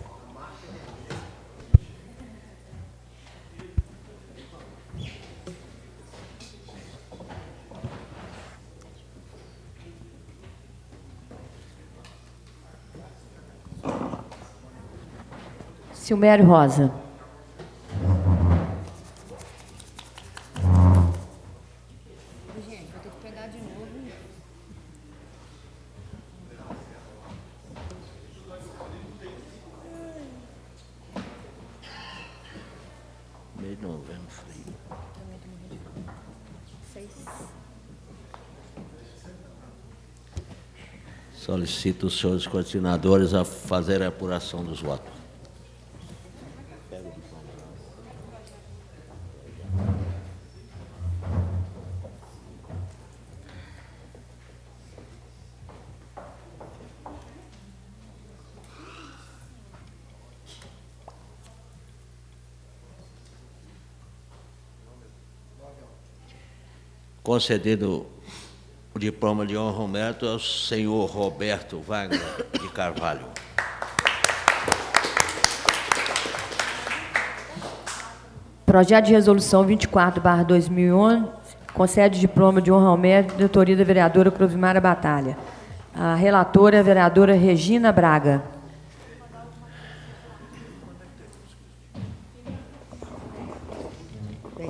Silmério Rosa. Gente, vou ter que pegar de novo. Mês de novembro, frio. Seis. Solicito os senhores coordenadores a fazer a apuração dos votos. Concedido o diploma de honra ao mérito ao senhor Roberto Wagner de Carvalho. Projeto de resolução vinte e quatro barra dois mil e onze concede diploma de honra ao mérito de autoria da vereadora Crovimara Batalha. A relatora é a vereadora Regina Braga. Bem,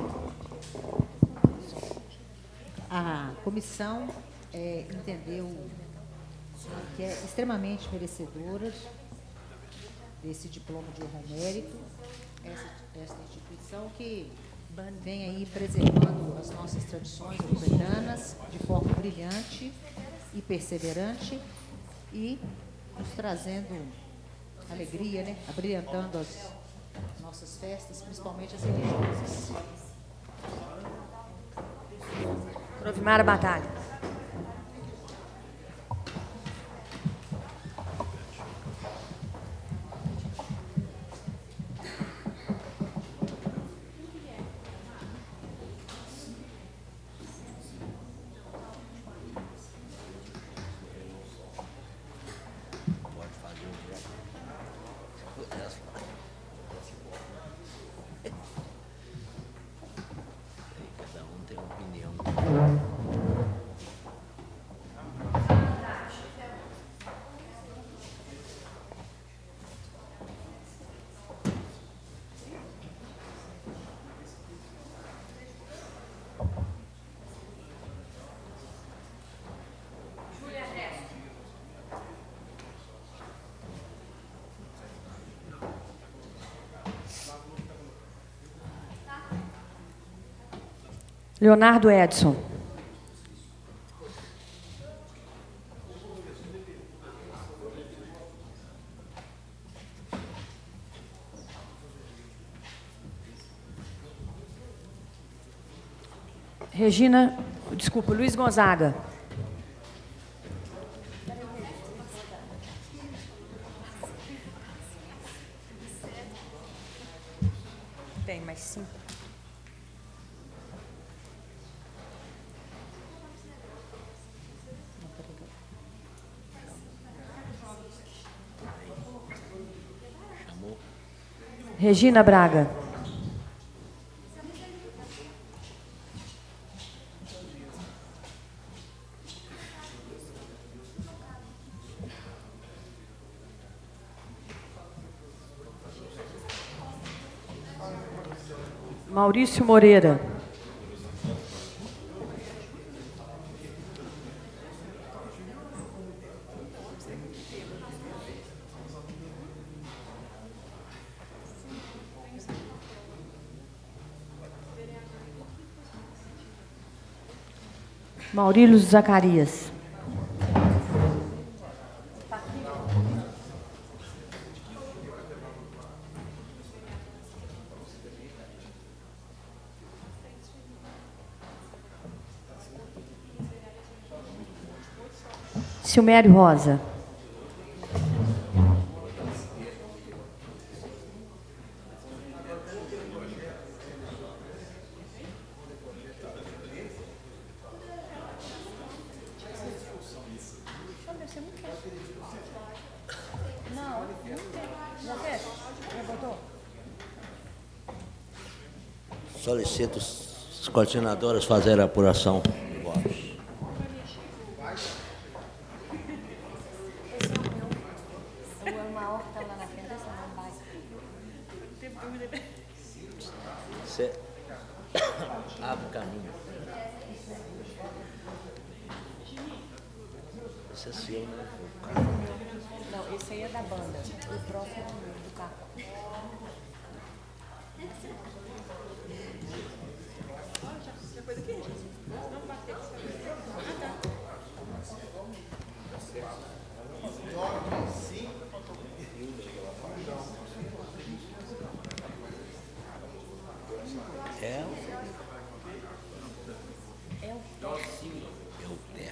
a comissão é, entendeu que é extremamente merecedora desse diploma de honra ao mérito, essa, essa instituição que vem aí preservando as nossas tradições ouro-pretanas de forma brilhante e perseverante e nos trazendo alegria, né? Abrilhantando as nossas festas, principalmente as religiosas. Crovimara Batalha. Cada um tem uma opinião. Leonardo Edson. Regina, desculpa, Luiz Gonzaga. Tem mais cinco. Regina Braga. Maurício Moreira. Maurílio Zacarias. Silmério Rosa. Solicito os coordenadores fazerem a apuração de votos. Você abre o caminho. Esse é seu, né? Não, esse aí é da banda. O próximo é do carro. É o É o é o Ter.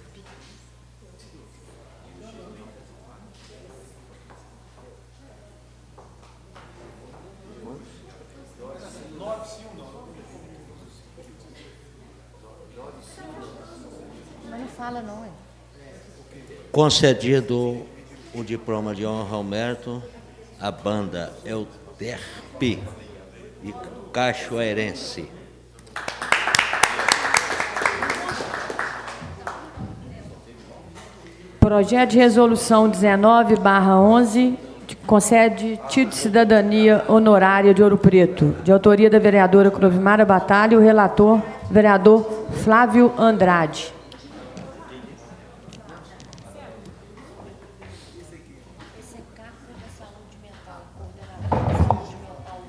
Mas não fala, não, é? Concedido o diploma de honra ao mérito à banda Euterpe e Cachoeirense. Projeto de resolução dezenove barra onze concede título de cidadania honorária de Ouro Preto, de autoria da vereadora Crovimara Batalha e o relator, vereador Flávio Andrade. Esse é carta da saúde mental, coordenador da saúde mental.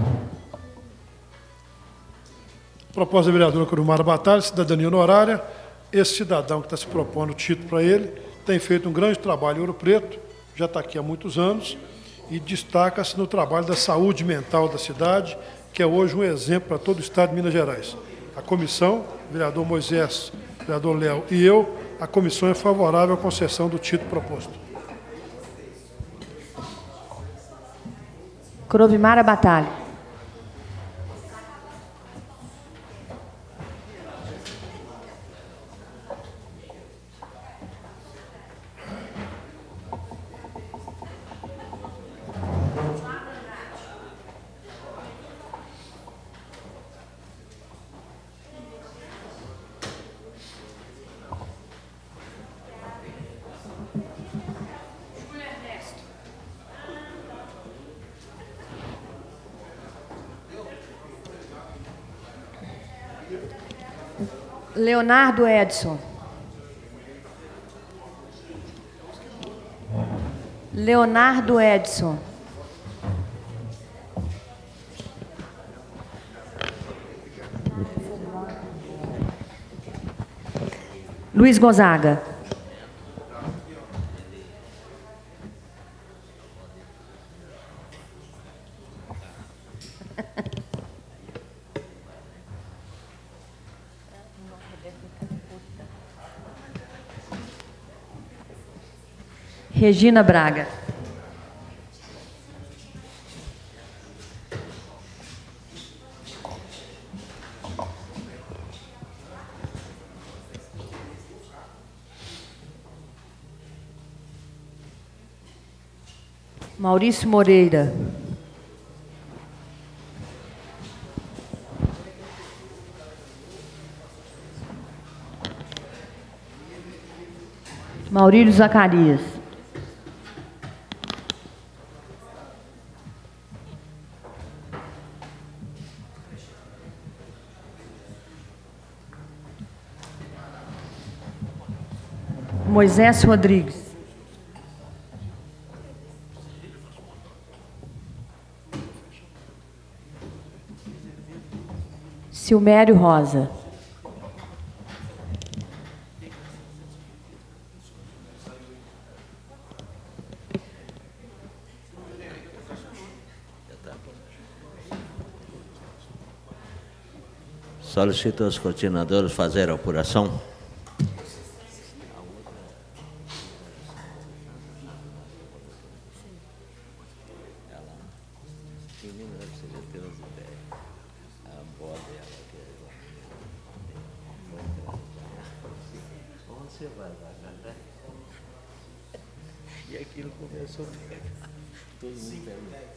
Proposta da vereadora Crovimara Batalha, cidadania honorária. Esse cidadão que está se propondo o título para ele tem feito um grande trabalho em Ouro Preto, já está aqui há muitos anos, e destaca-se no trabalho da saúde mental da cidade, que é hoje um exemplo para todo o estado de Minas Gerais. A comissão, vereador Moisés, vereador Léo e eu, a comissão é favorável à concessão do título proposto. Crovimara Batalha. Leonardo Edson. Leonardo Edson. Luiz Gonzaga. Regina Braga. Maurício Moreira. Maurílio Zacarias. Moisés Rodrigues. Silmério Rosa. Solicito aos coordenadores fazer a apuração. E aquilo começou a pegar. Todo mundo pega.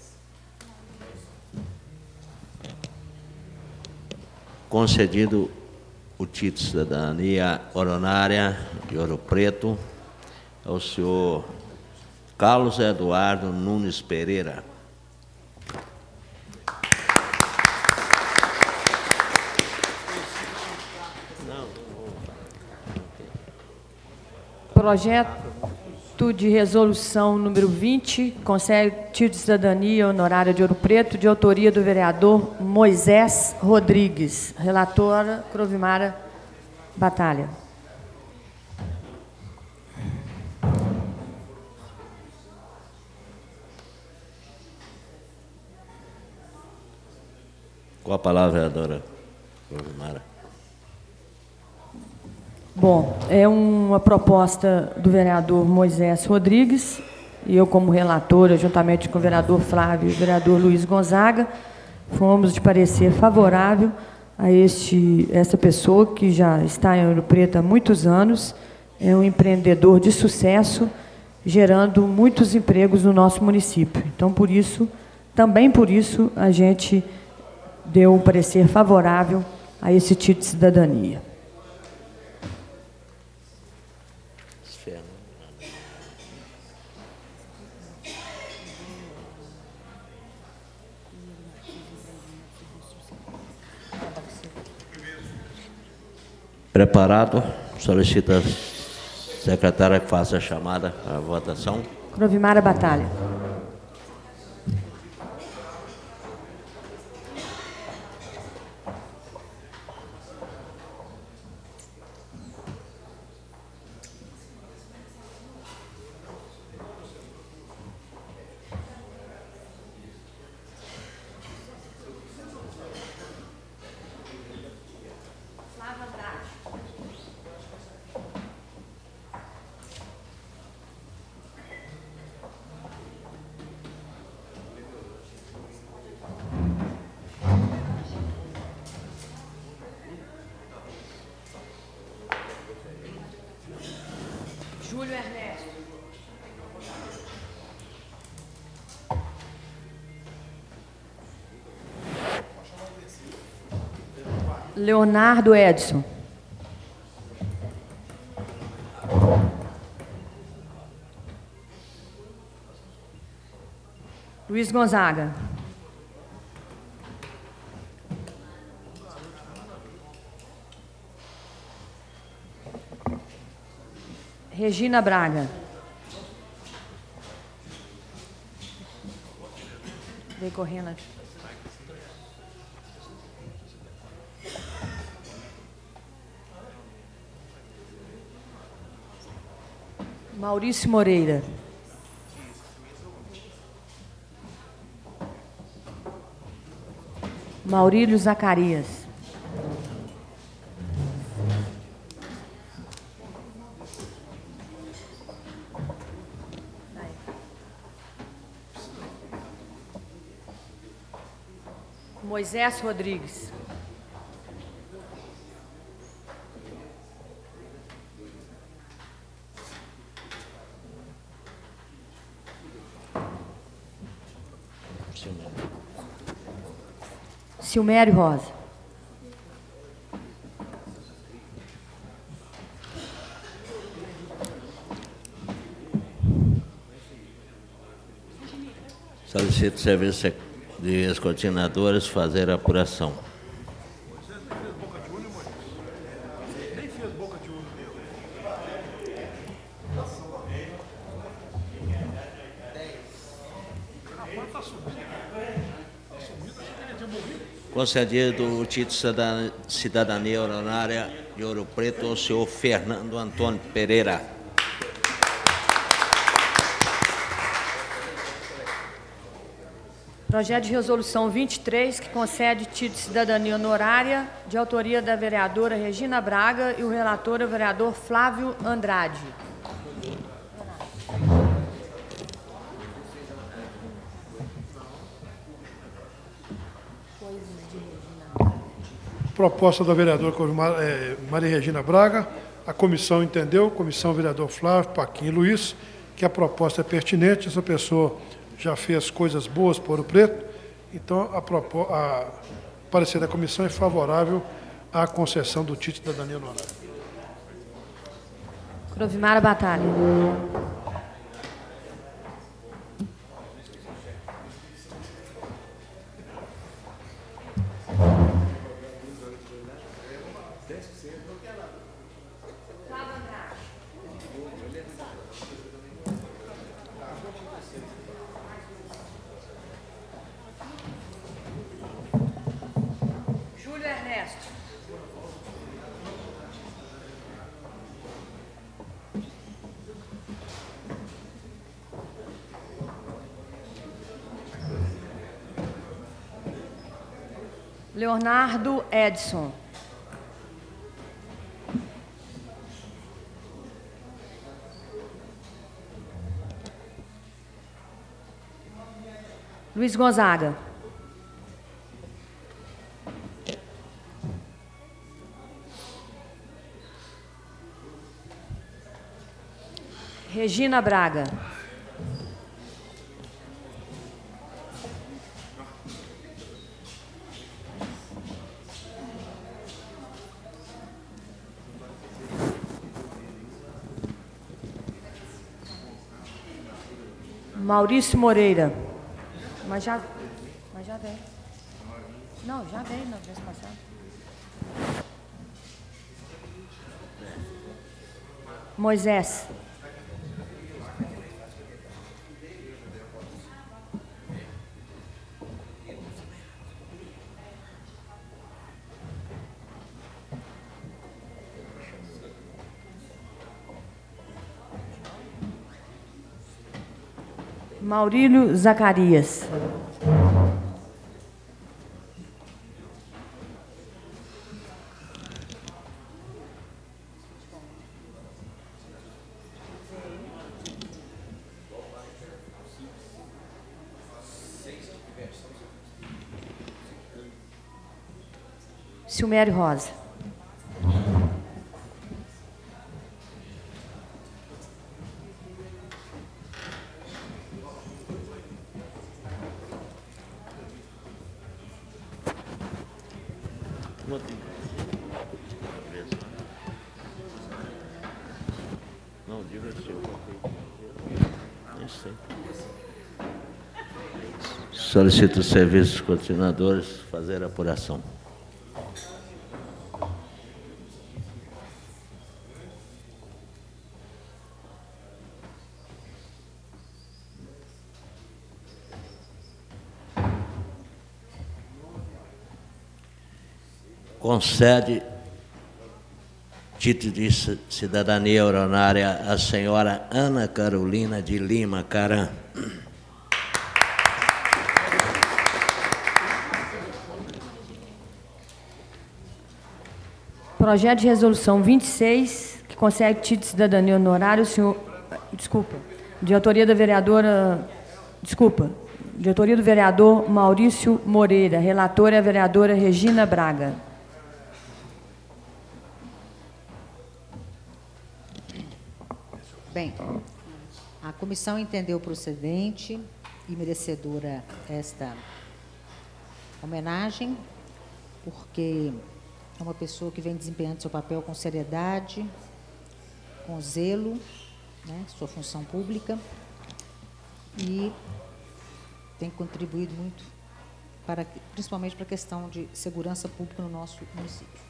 Concedido o título de cidadania honorária de Ouro Preto ao senhor Carlos Eduardo Nunes Pereira. Projeto de resolução número vinte, concede título de cidadania honorária de Ouro Preto, de autoria do vereador Moisés Rodrigues. Relatora, Crovimara Batalha. Com a palavra, vereadora Crovimara. Bom, é uma proposta do vereador Moisés Rodrigues, e eu, como relatora, juntamente com o vereador Flávio e o vereador Luiz Gonzaga, fomos de parecer favorável a este, essa pessoa que já está em Ouro Preto há muitos anos, é um empreendedor de sucesso, gerando muitos empregos no nosso município. Então, por isso, também por isso, a gente deu um parecer favorável a esse título de cidadania. Preparado, solicita a secretária que faça a chamada para a votação. Crovimara Batalha. Júlio Ernesto. Leonardo Edson. Luiz Gonzaga. Regina Braga. Vem correndo. Maurício Moreira. Maurílio Zacarias. Moisés Rodrigues. Silmério Rosa. Solicito o serviço de escrutinadores fazer a apuração. Concedido o título de cidadania honorária de Ouro Preto ao senhor Fernando Antônio Pereira. Projeto de resolução vinte e três, que concede título de cidadania honorária, de autoria da vereadora Regina Braga e o relator é o vereador Flávio Andrade. Proposta da vereadora Maria Regina Braga. A comissão entendeu, comissão vereador Flávio, Paquim e Luiz, que a proposta é pertinente. Essa pessoa já fez coisas boas por Ouro Preto, então a, propo, a parecer da comissão é favorável à concessão do título de cidadania honorária. Crovimara Batalha. Leonardo Edson. Luiz Gonzaga. Regina Braga. Maurício Moreira. Mas já, mas já veio. Não, já veio na vez passada. Moisés. Maurílio Zacarias. Silmério Rosa. Não, diga seu. Isso aí. Solicito os serviços continuadores fazer a apuração. Concede Título de cidadania honorária à senhora Ana Carolina de Lima Caram. Projeto de resolução vinte e seis, que concede título de cidadania honorária, o senhor... Desculpa. De autoria da vereadora... Desculpa. De autoria do vereador Maurício Moreira. Relatora é a vereadora Regina Braga. Bem, a comissão entendeu procedente e merecedora esta homenagem, porque é uma pessoa que vem desempenhando seu papel com seriedade, com zelo, né, sua função pública, e tem contribuído muito, para, principalmente para a questão de segurança pública no nosso município.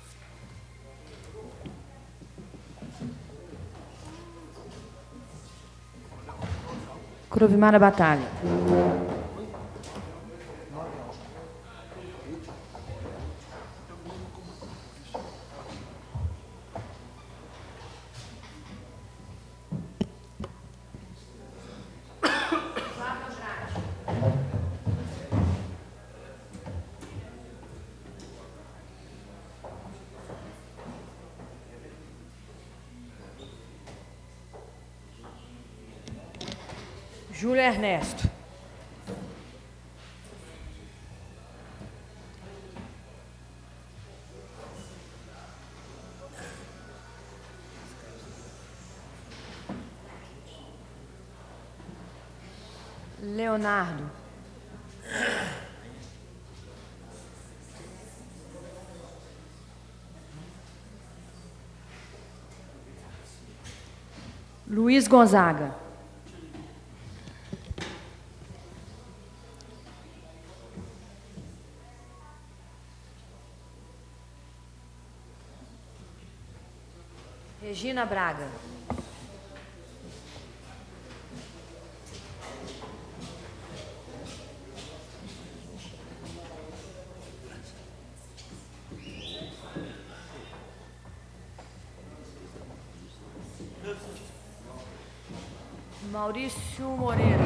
Crovimara Batalha. Júlio Ernesto. Leonardo. Luiz Gonzaga. Regina Braga. Maurício Moreira.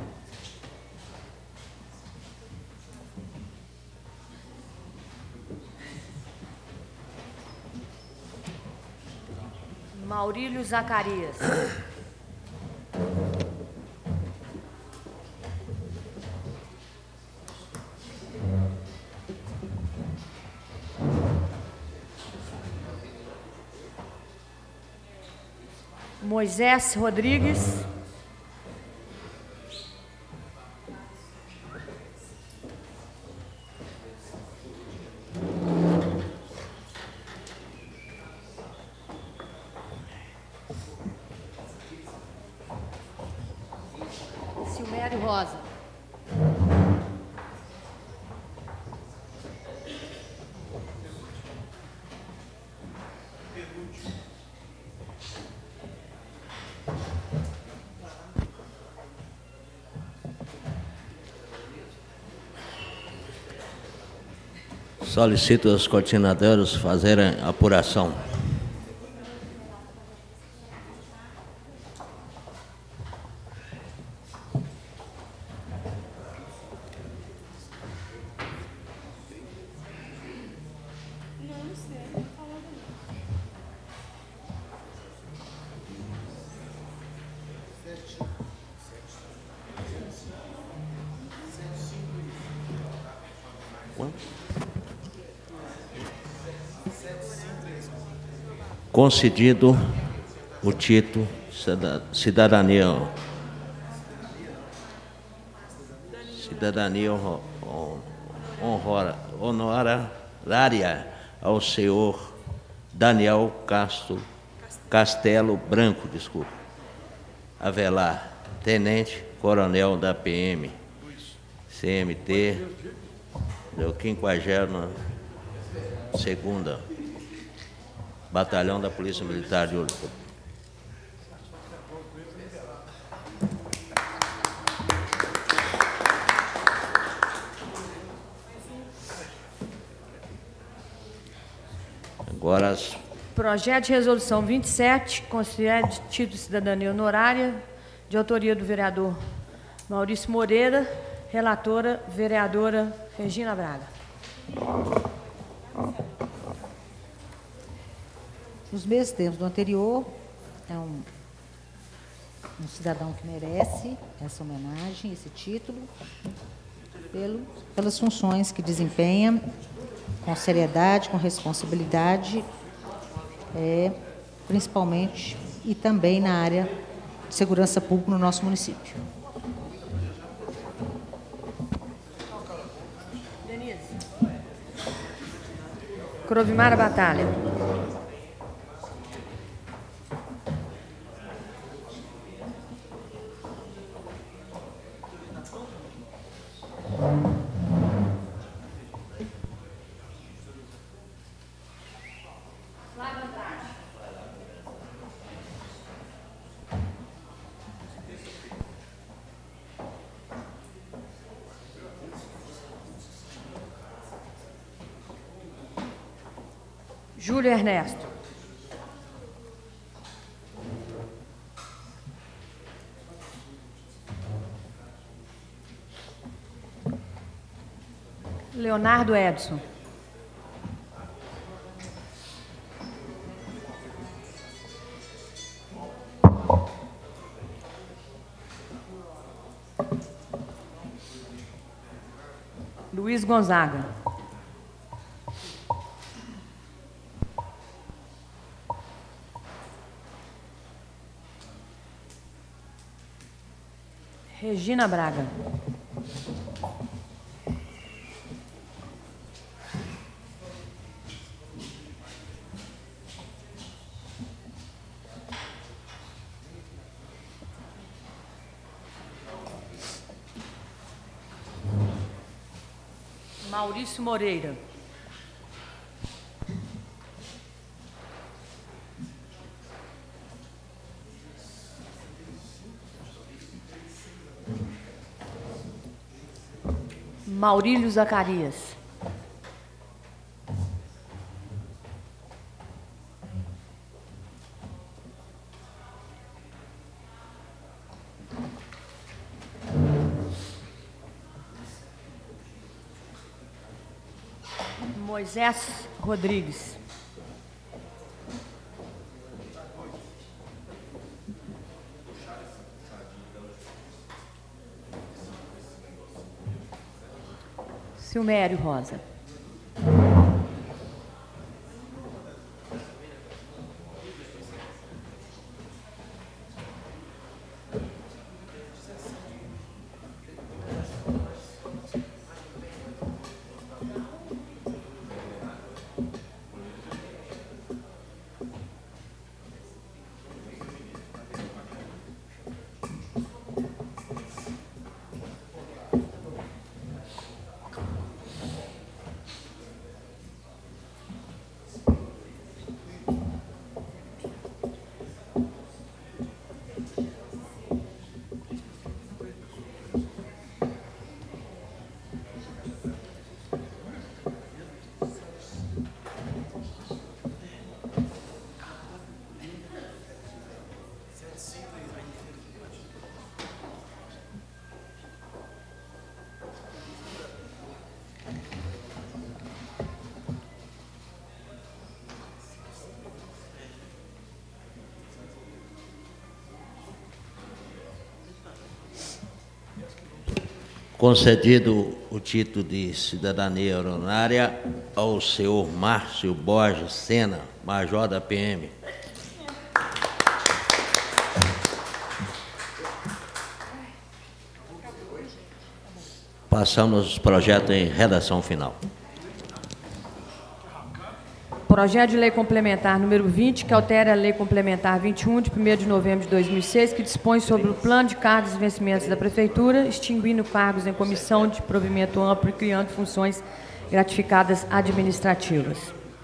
Maurílio Zacarias. Moisés Rodrigues. Silmério Rosa. Solicito aos coordenadores fazerem apuração. Concedido o título cidadania cidadania honrora, honorária ao senhor Daniel Castro Castelo Branco, desculpa, Avelar, tenente coronel da P M C M T, do quinquagésima segunda Batalhão da Polícia Militar de Ouro Preto. Agora as Projeto de resolução vinte e sete, considera de título de cidadania honorária, de autoria do vereador Maurício Moreira, relatora, vereadora Regina Braga. Nos mesmos termos do anterior, é um, um cidadão que merece essa homenagem, esse título, pelo, pelas funções que desempenha com seriedade, com responsabilidade, é, principalmente e também na área de segurança pública no nosso município. Denise. Crovimara Batalha. Júlio Ernesto. Leonardo Edson. Luiz Gonzaga. Regina Braga. Maurício Moreira. Maurílio Zacarias. Moisés Rodrigues. Silmério Rosa. Concedido o título de cidadania honorária ao senhor Márcio Borges Sena, major da P M. Passamos os projetos em redação final. Projeto de Lei Complementar número vinte, que altera a Lei Complementar vinte e um, de primeiro de novembro de dois mil e seis, que dispõe sobre o plano de cargos e vencimentos da Prefeitura, extinguindo cargos em comissão de provimento amplo e criando funções gratificadas administrativas.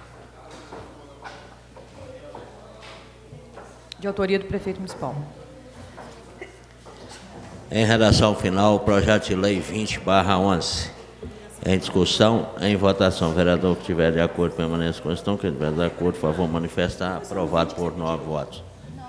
De autoria do Prefeito Municipal. Em redação final, o projeto de lei vinte barra onze. Em discussão, em votação. Vereador que estiver de acordo, permaneça com a questão. Quem estiver de acordo, por favor, manifestar. Aprovado por nove votos.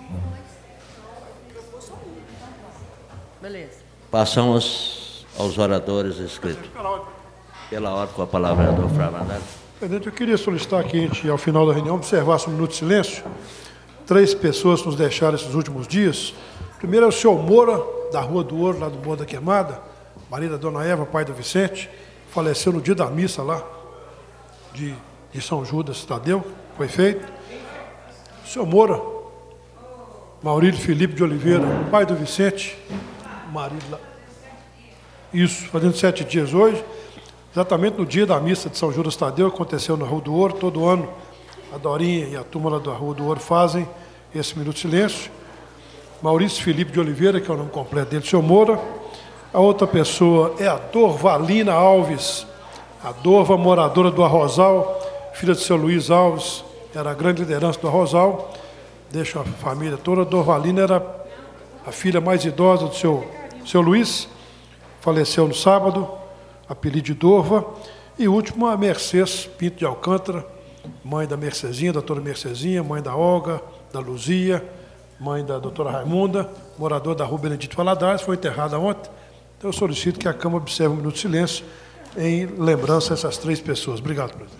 Beleza. Passamos aos oradores inscritos. Pela ordem, com a palavra, vereador Flávio Andrade. Presidente, eu queria solicitar que a gente, ao final da reunião, observasse um minuto de silêncio. Três pessoas nos deixaram esses últimos dias. Primeiro é o senhor Moura, da Rua do Ouro, lá do Morro da Queimada, marido da dona Eva, pai do Vicente, faleceu no dia da missa lá, de, de São Judas Tadeu, foi feito. O senhor Moura, Maurílio Felipe de Oliveira, pai do Vicente, marido lá. Isso, fazendo sete dias hoje, exatamente no dia da missa de São Judas Tadeu, aconteceu na Rua do Ouro. Todo ano a Dorinha e a turma lá da Rua do Ouro fazem esse minuto de silêncio. Maurício Felipe de Oliveira, que é o nome completo dele, senhor Moura. A outra pessoa é a Dorvalina Alves, a Dorva, moradora do Arrozal, filha do seu Luiz Alves, era a grande liderança do Arrozal, deixa a família toda. A Dorvalina era a filha mais idosa do seu, seu Luiz, faleceu no sábado, apelido de Dorva. E último, a Mercedes Pinto de Alcântara, mãe da Mercezinha, doutora Mercezinha, mãe da Olga, da Luzia, mãe da doutora Raimunda, morador da Rua Benedito Valadares, foi enterrada ontem. Então, eu solicito que a Câmara observe um minuto de silêncio em lembrança a essas três pessoas. Obrigado, presidente.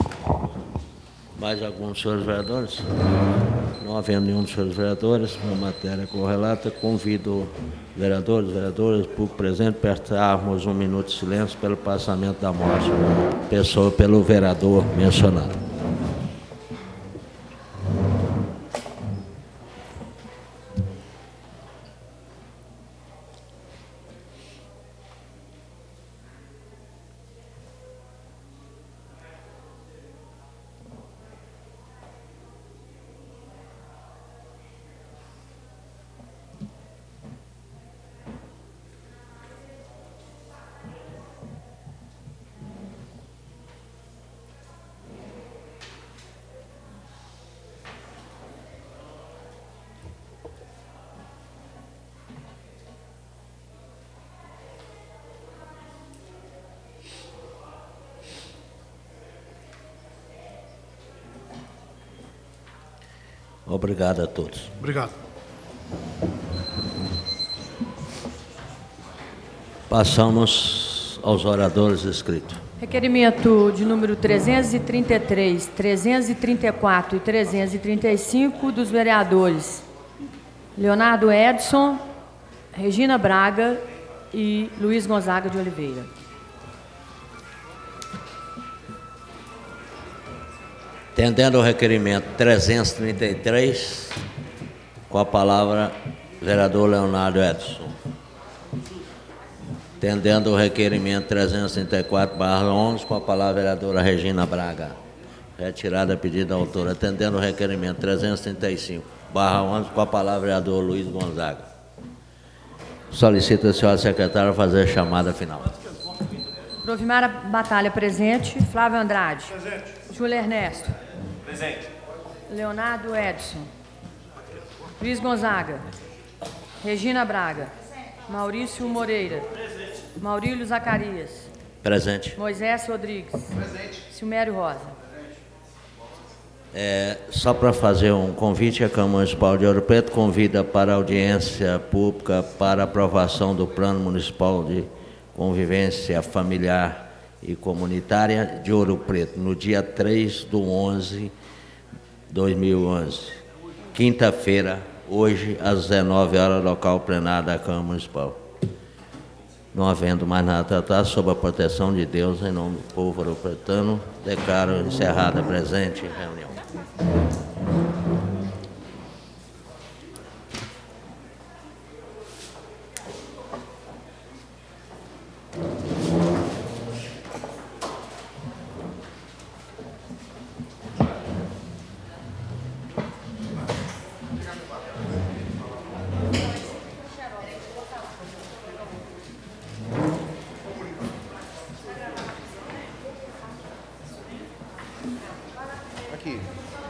Mais alguns senhores vereadores? Não havendo nenhum dos senhores vereadores, na matéria correlata, convido vereadores, vereadoras, público presente, prestarmos um minuto de silêncio pelo passamento da morte, pessoa pelo vereador mencionado. Obrigado a todos. Obrigado. Passamos aos oradores inscritos. Requerimento de número trezentos e trinta e três, trezentos e trinta e quatro e trezentos e trinta e cinco dos vereadores Leonardo Edson, Regina Braga e Luiz Gonzaga de Oliveira. Entendendo o requerimento trezentos e trinta e três, com a palavra, vereador Leonardo Edson. Entendendo o requerimento trezentos e trinta e quatro barra onze, com a palavra, vereadora Regina Braga. Retirada a pedido da autora. Atendendo o requerimento trezentos e trinta e cinco barra onze, com a palavra, vereador Luiz Gonzaga. Solicito a senhora secretária fazer a chamada final. Provimara Batalha, presente. Flávio Andrade. Presente. Júlio Ernesto. Presente. Leonardo Edson. Luiz Gonzaga. Regina Braga. Maurício Moreira. Presente. Maurílio Zacarias. Presente. Moisés Rodrigues. Presente. Silmério Rosa. É, só para fazer um convite, a Câmara Municipal de Ouro Preto convida para audiência pública para aprovação do Plano Municipal de Convivência Familiar e Comunitária de Ouro Preto, no dia três de onze de dois mil e onze, quinta-feira, hoje, às dezenove horas, local plenário da Câmara Municipal. Não havendo mais nada a tratar, sob a proteção de Deus, em nome do povo ouropretano, declaro encerrada a presente reunião. Aqui.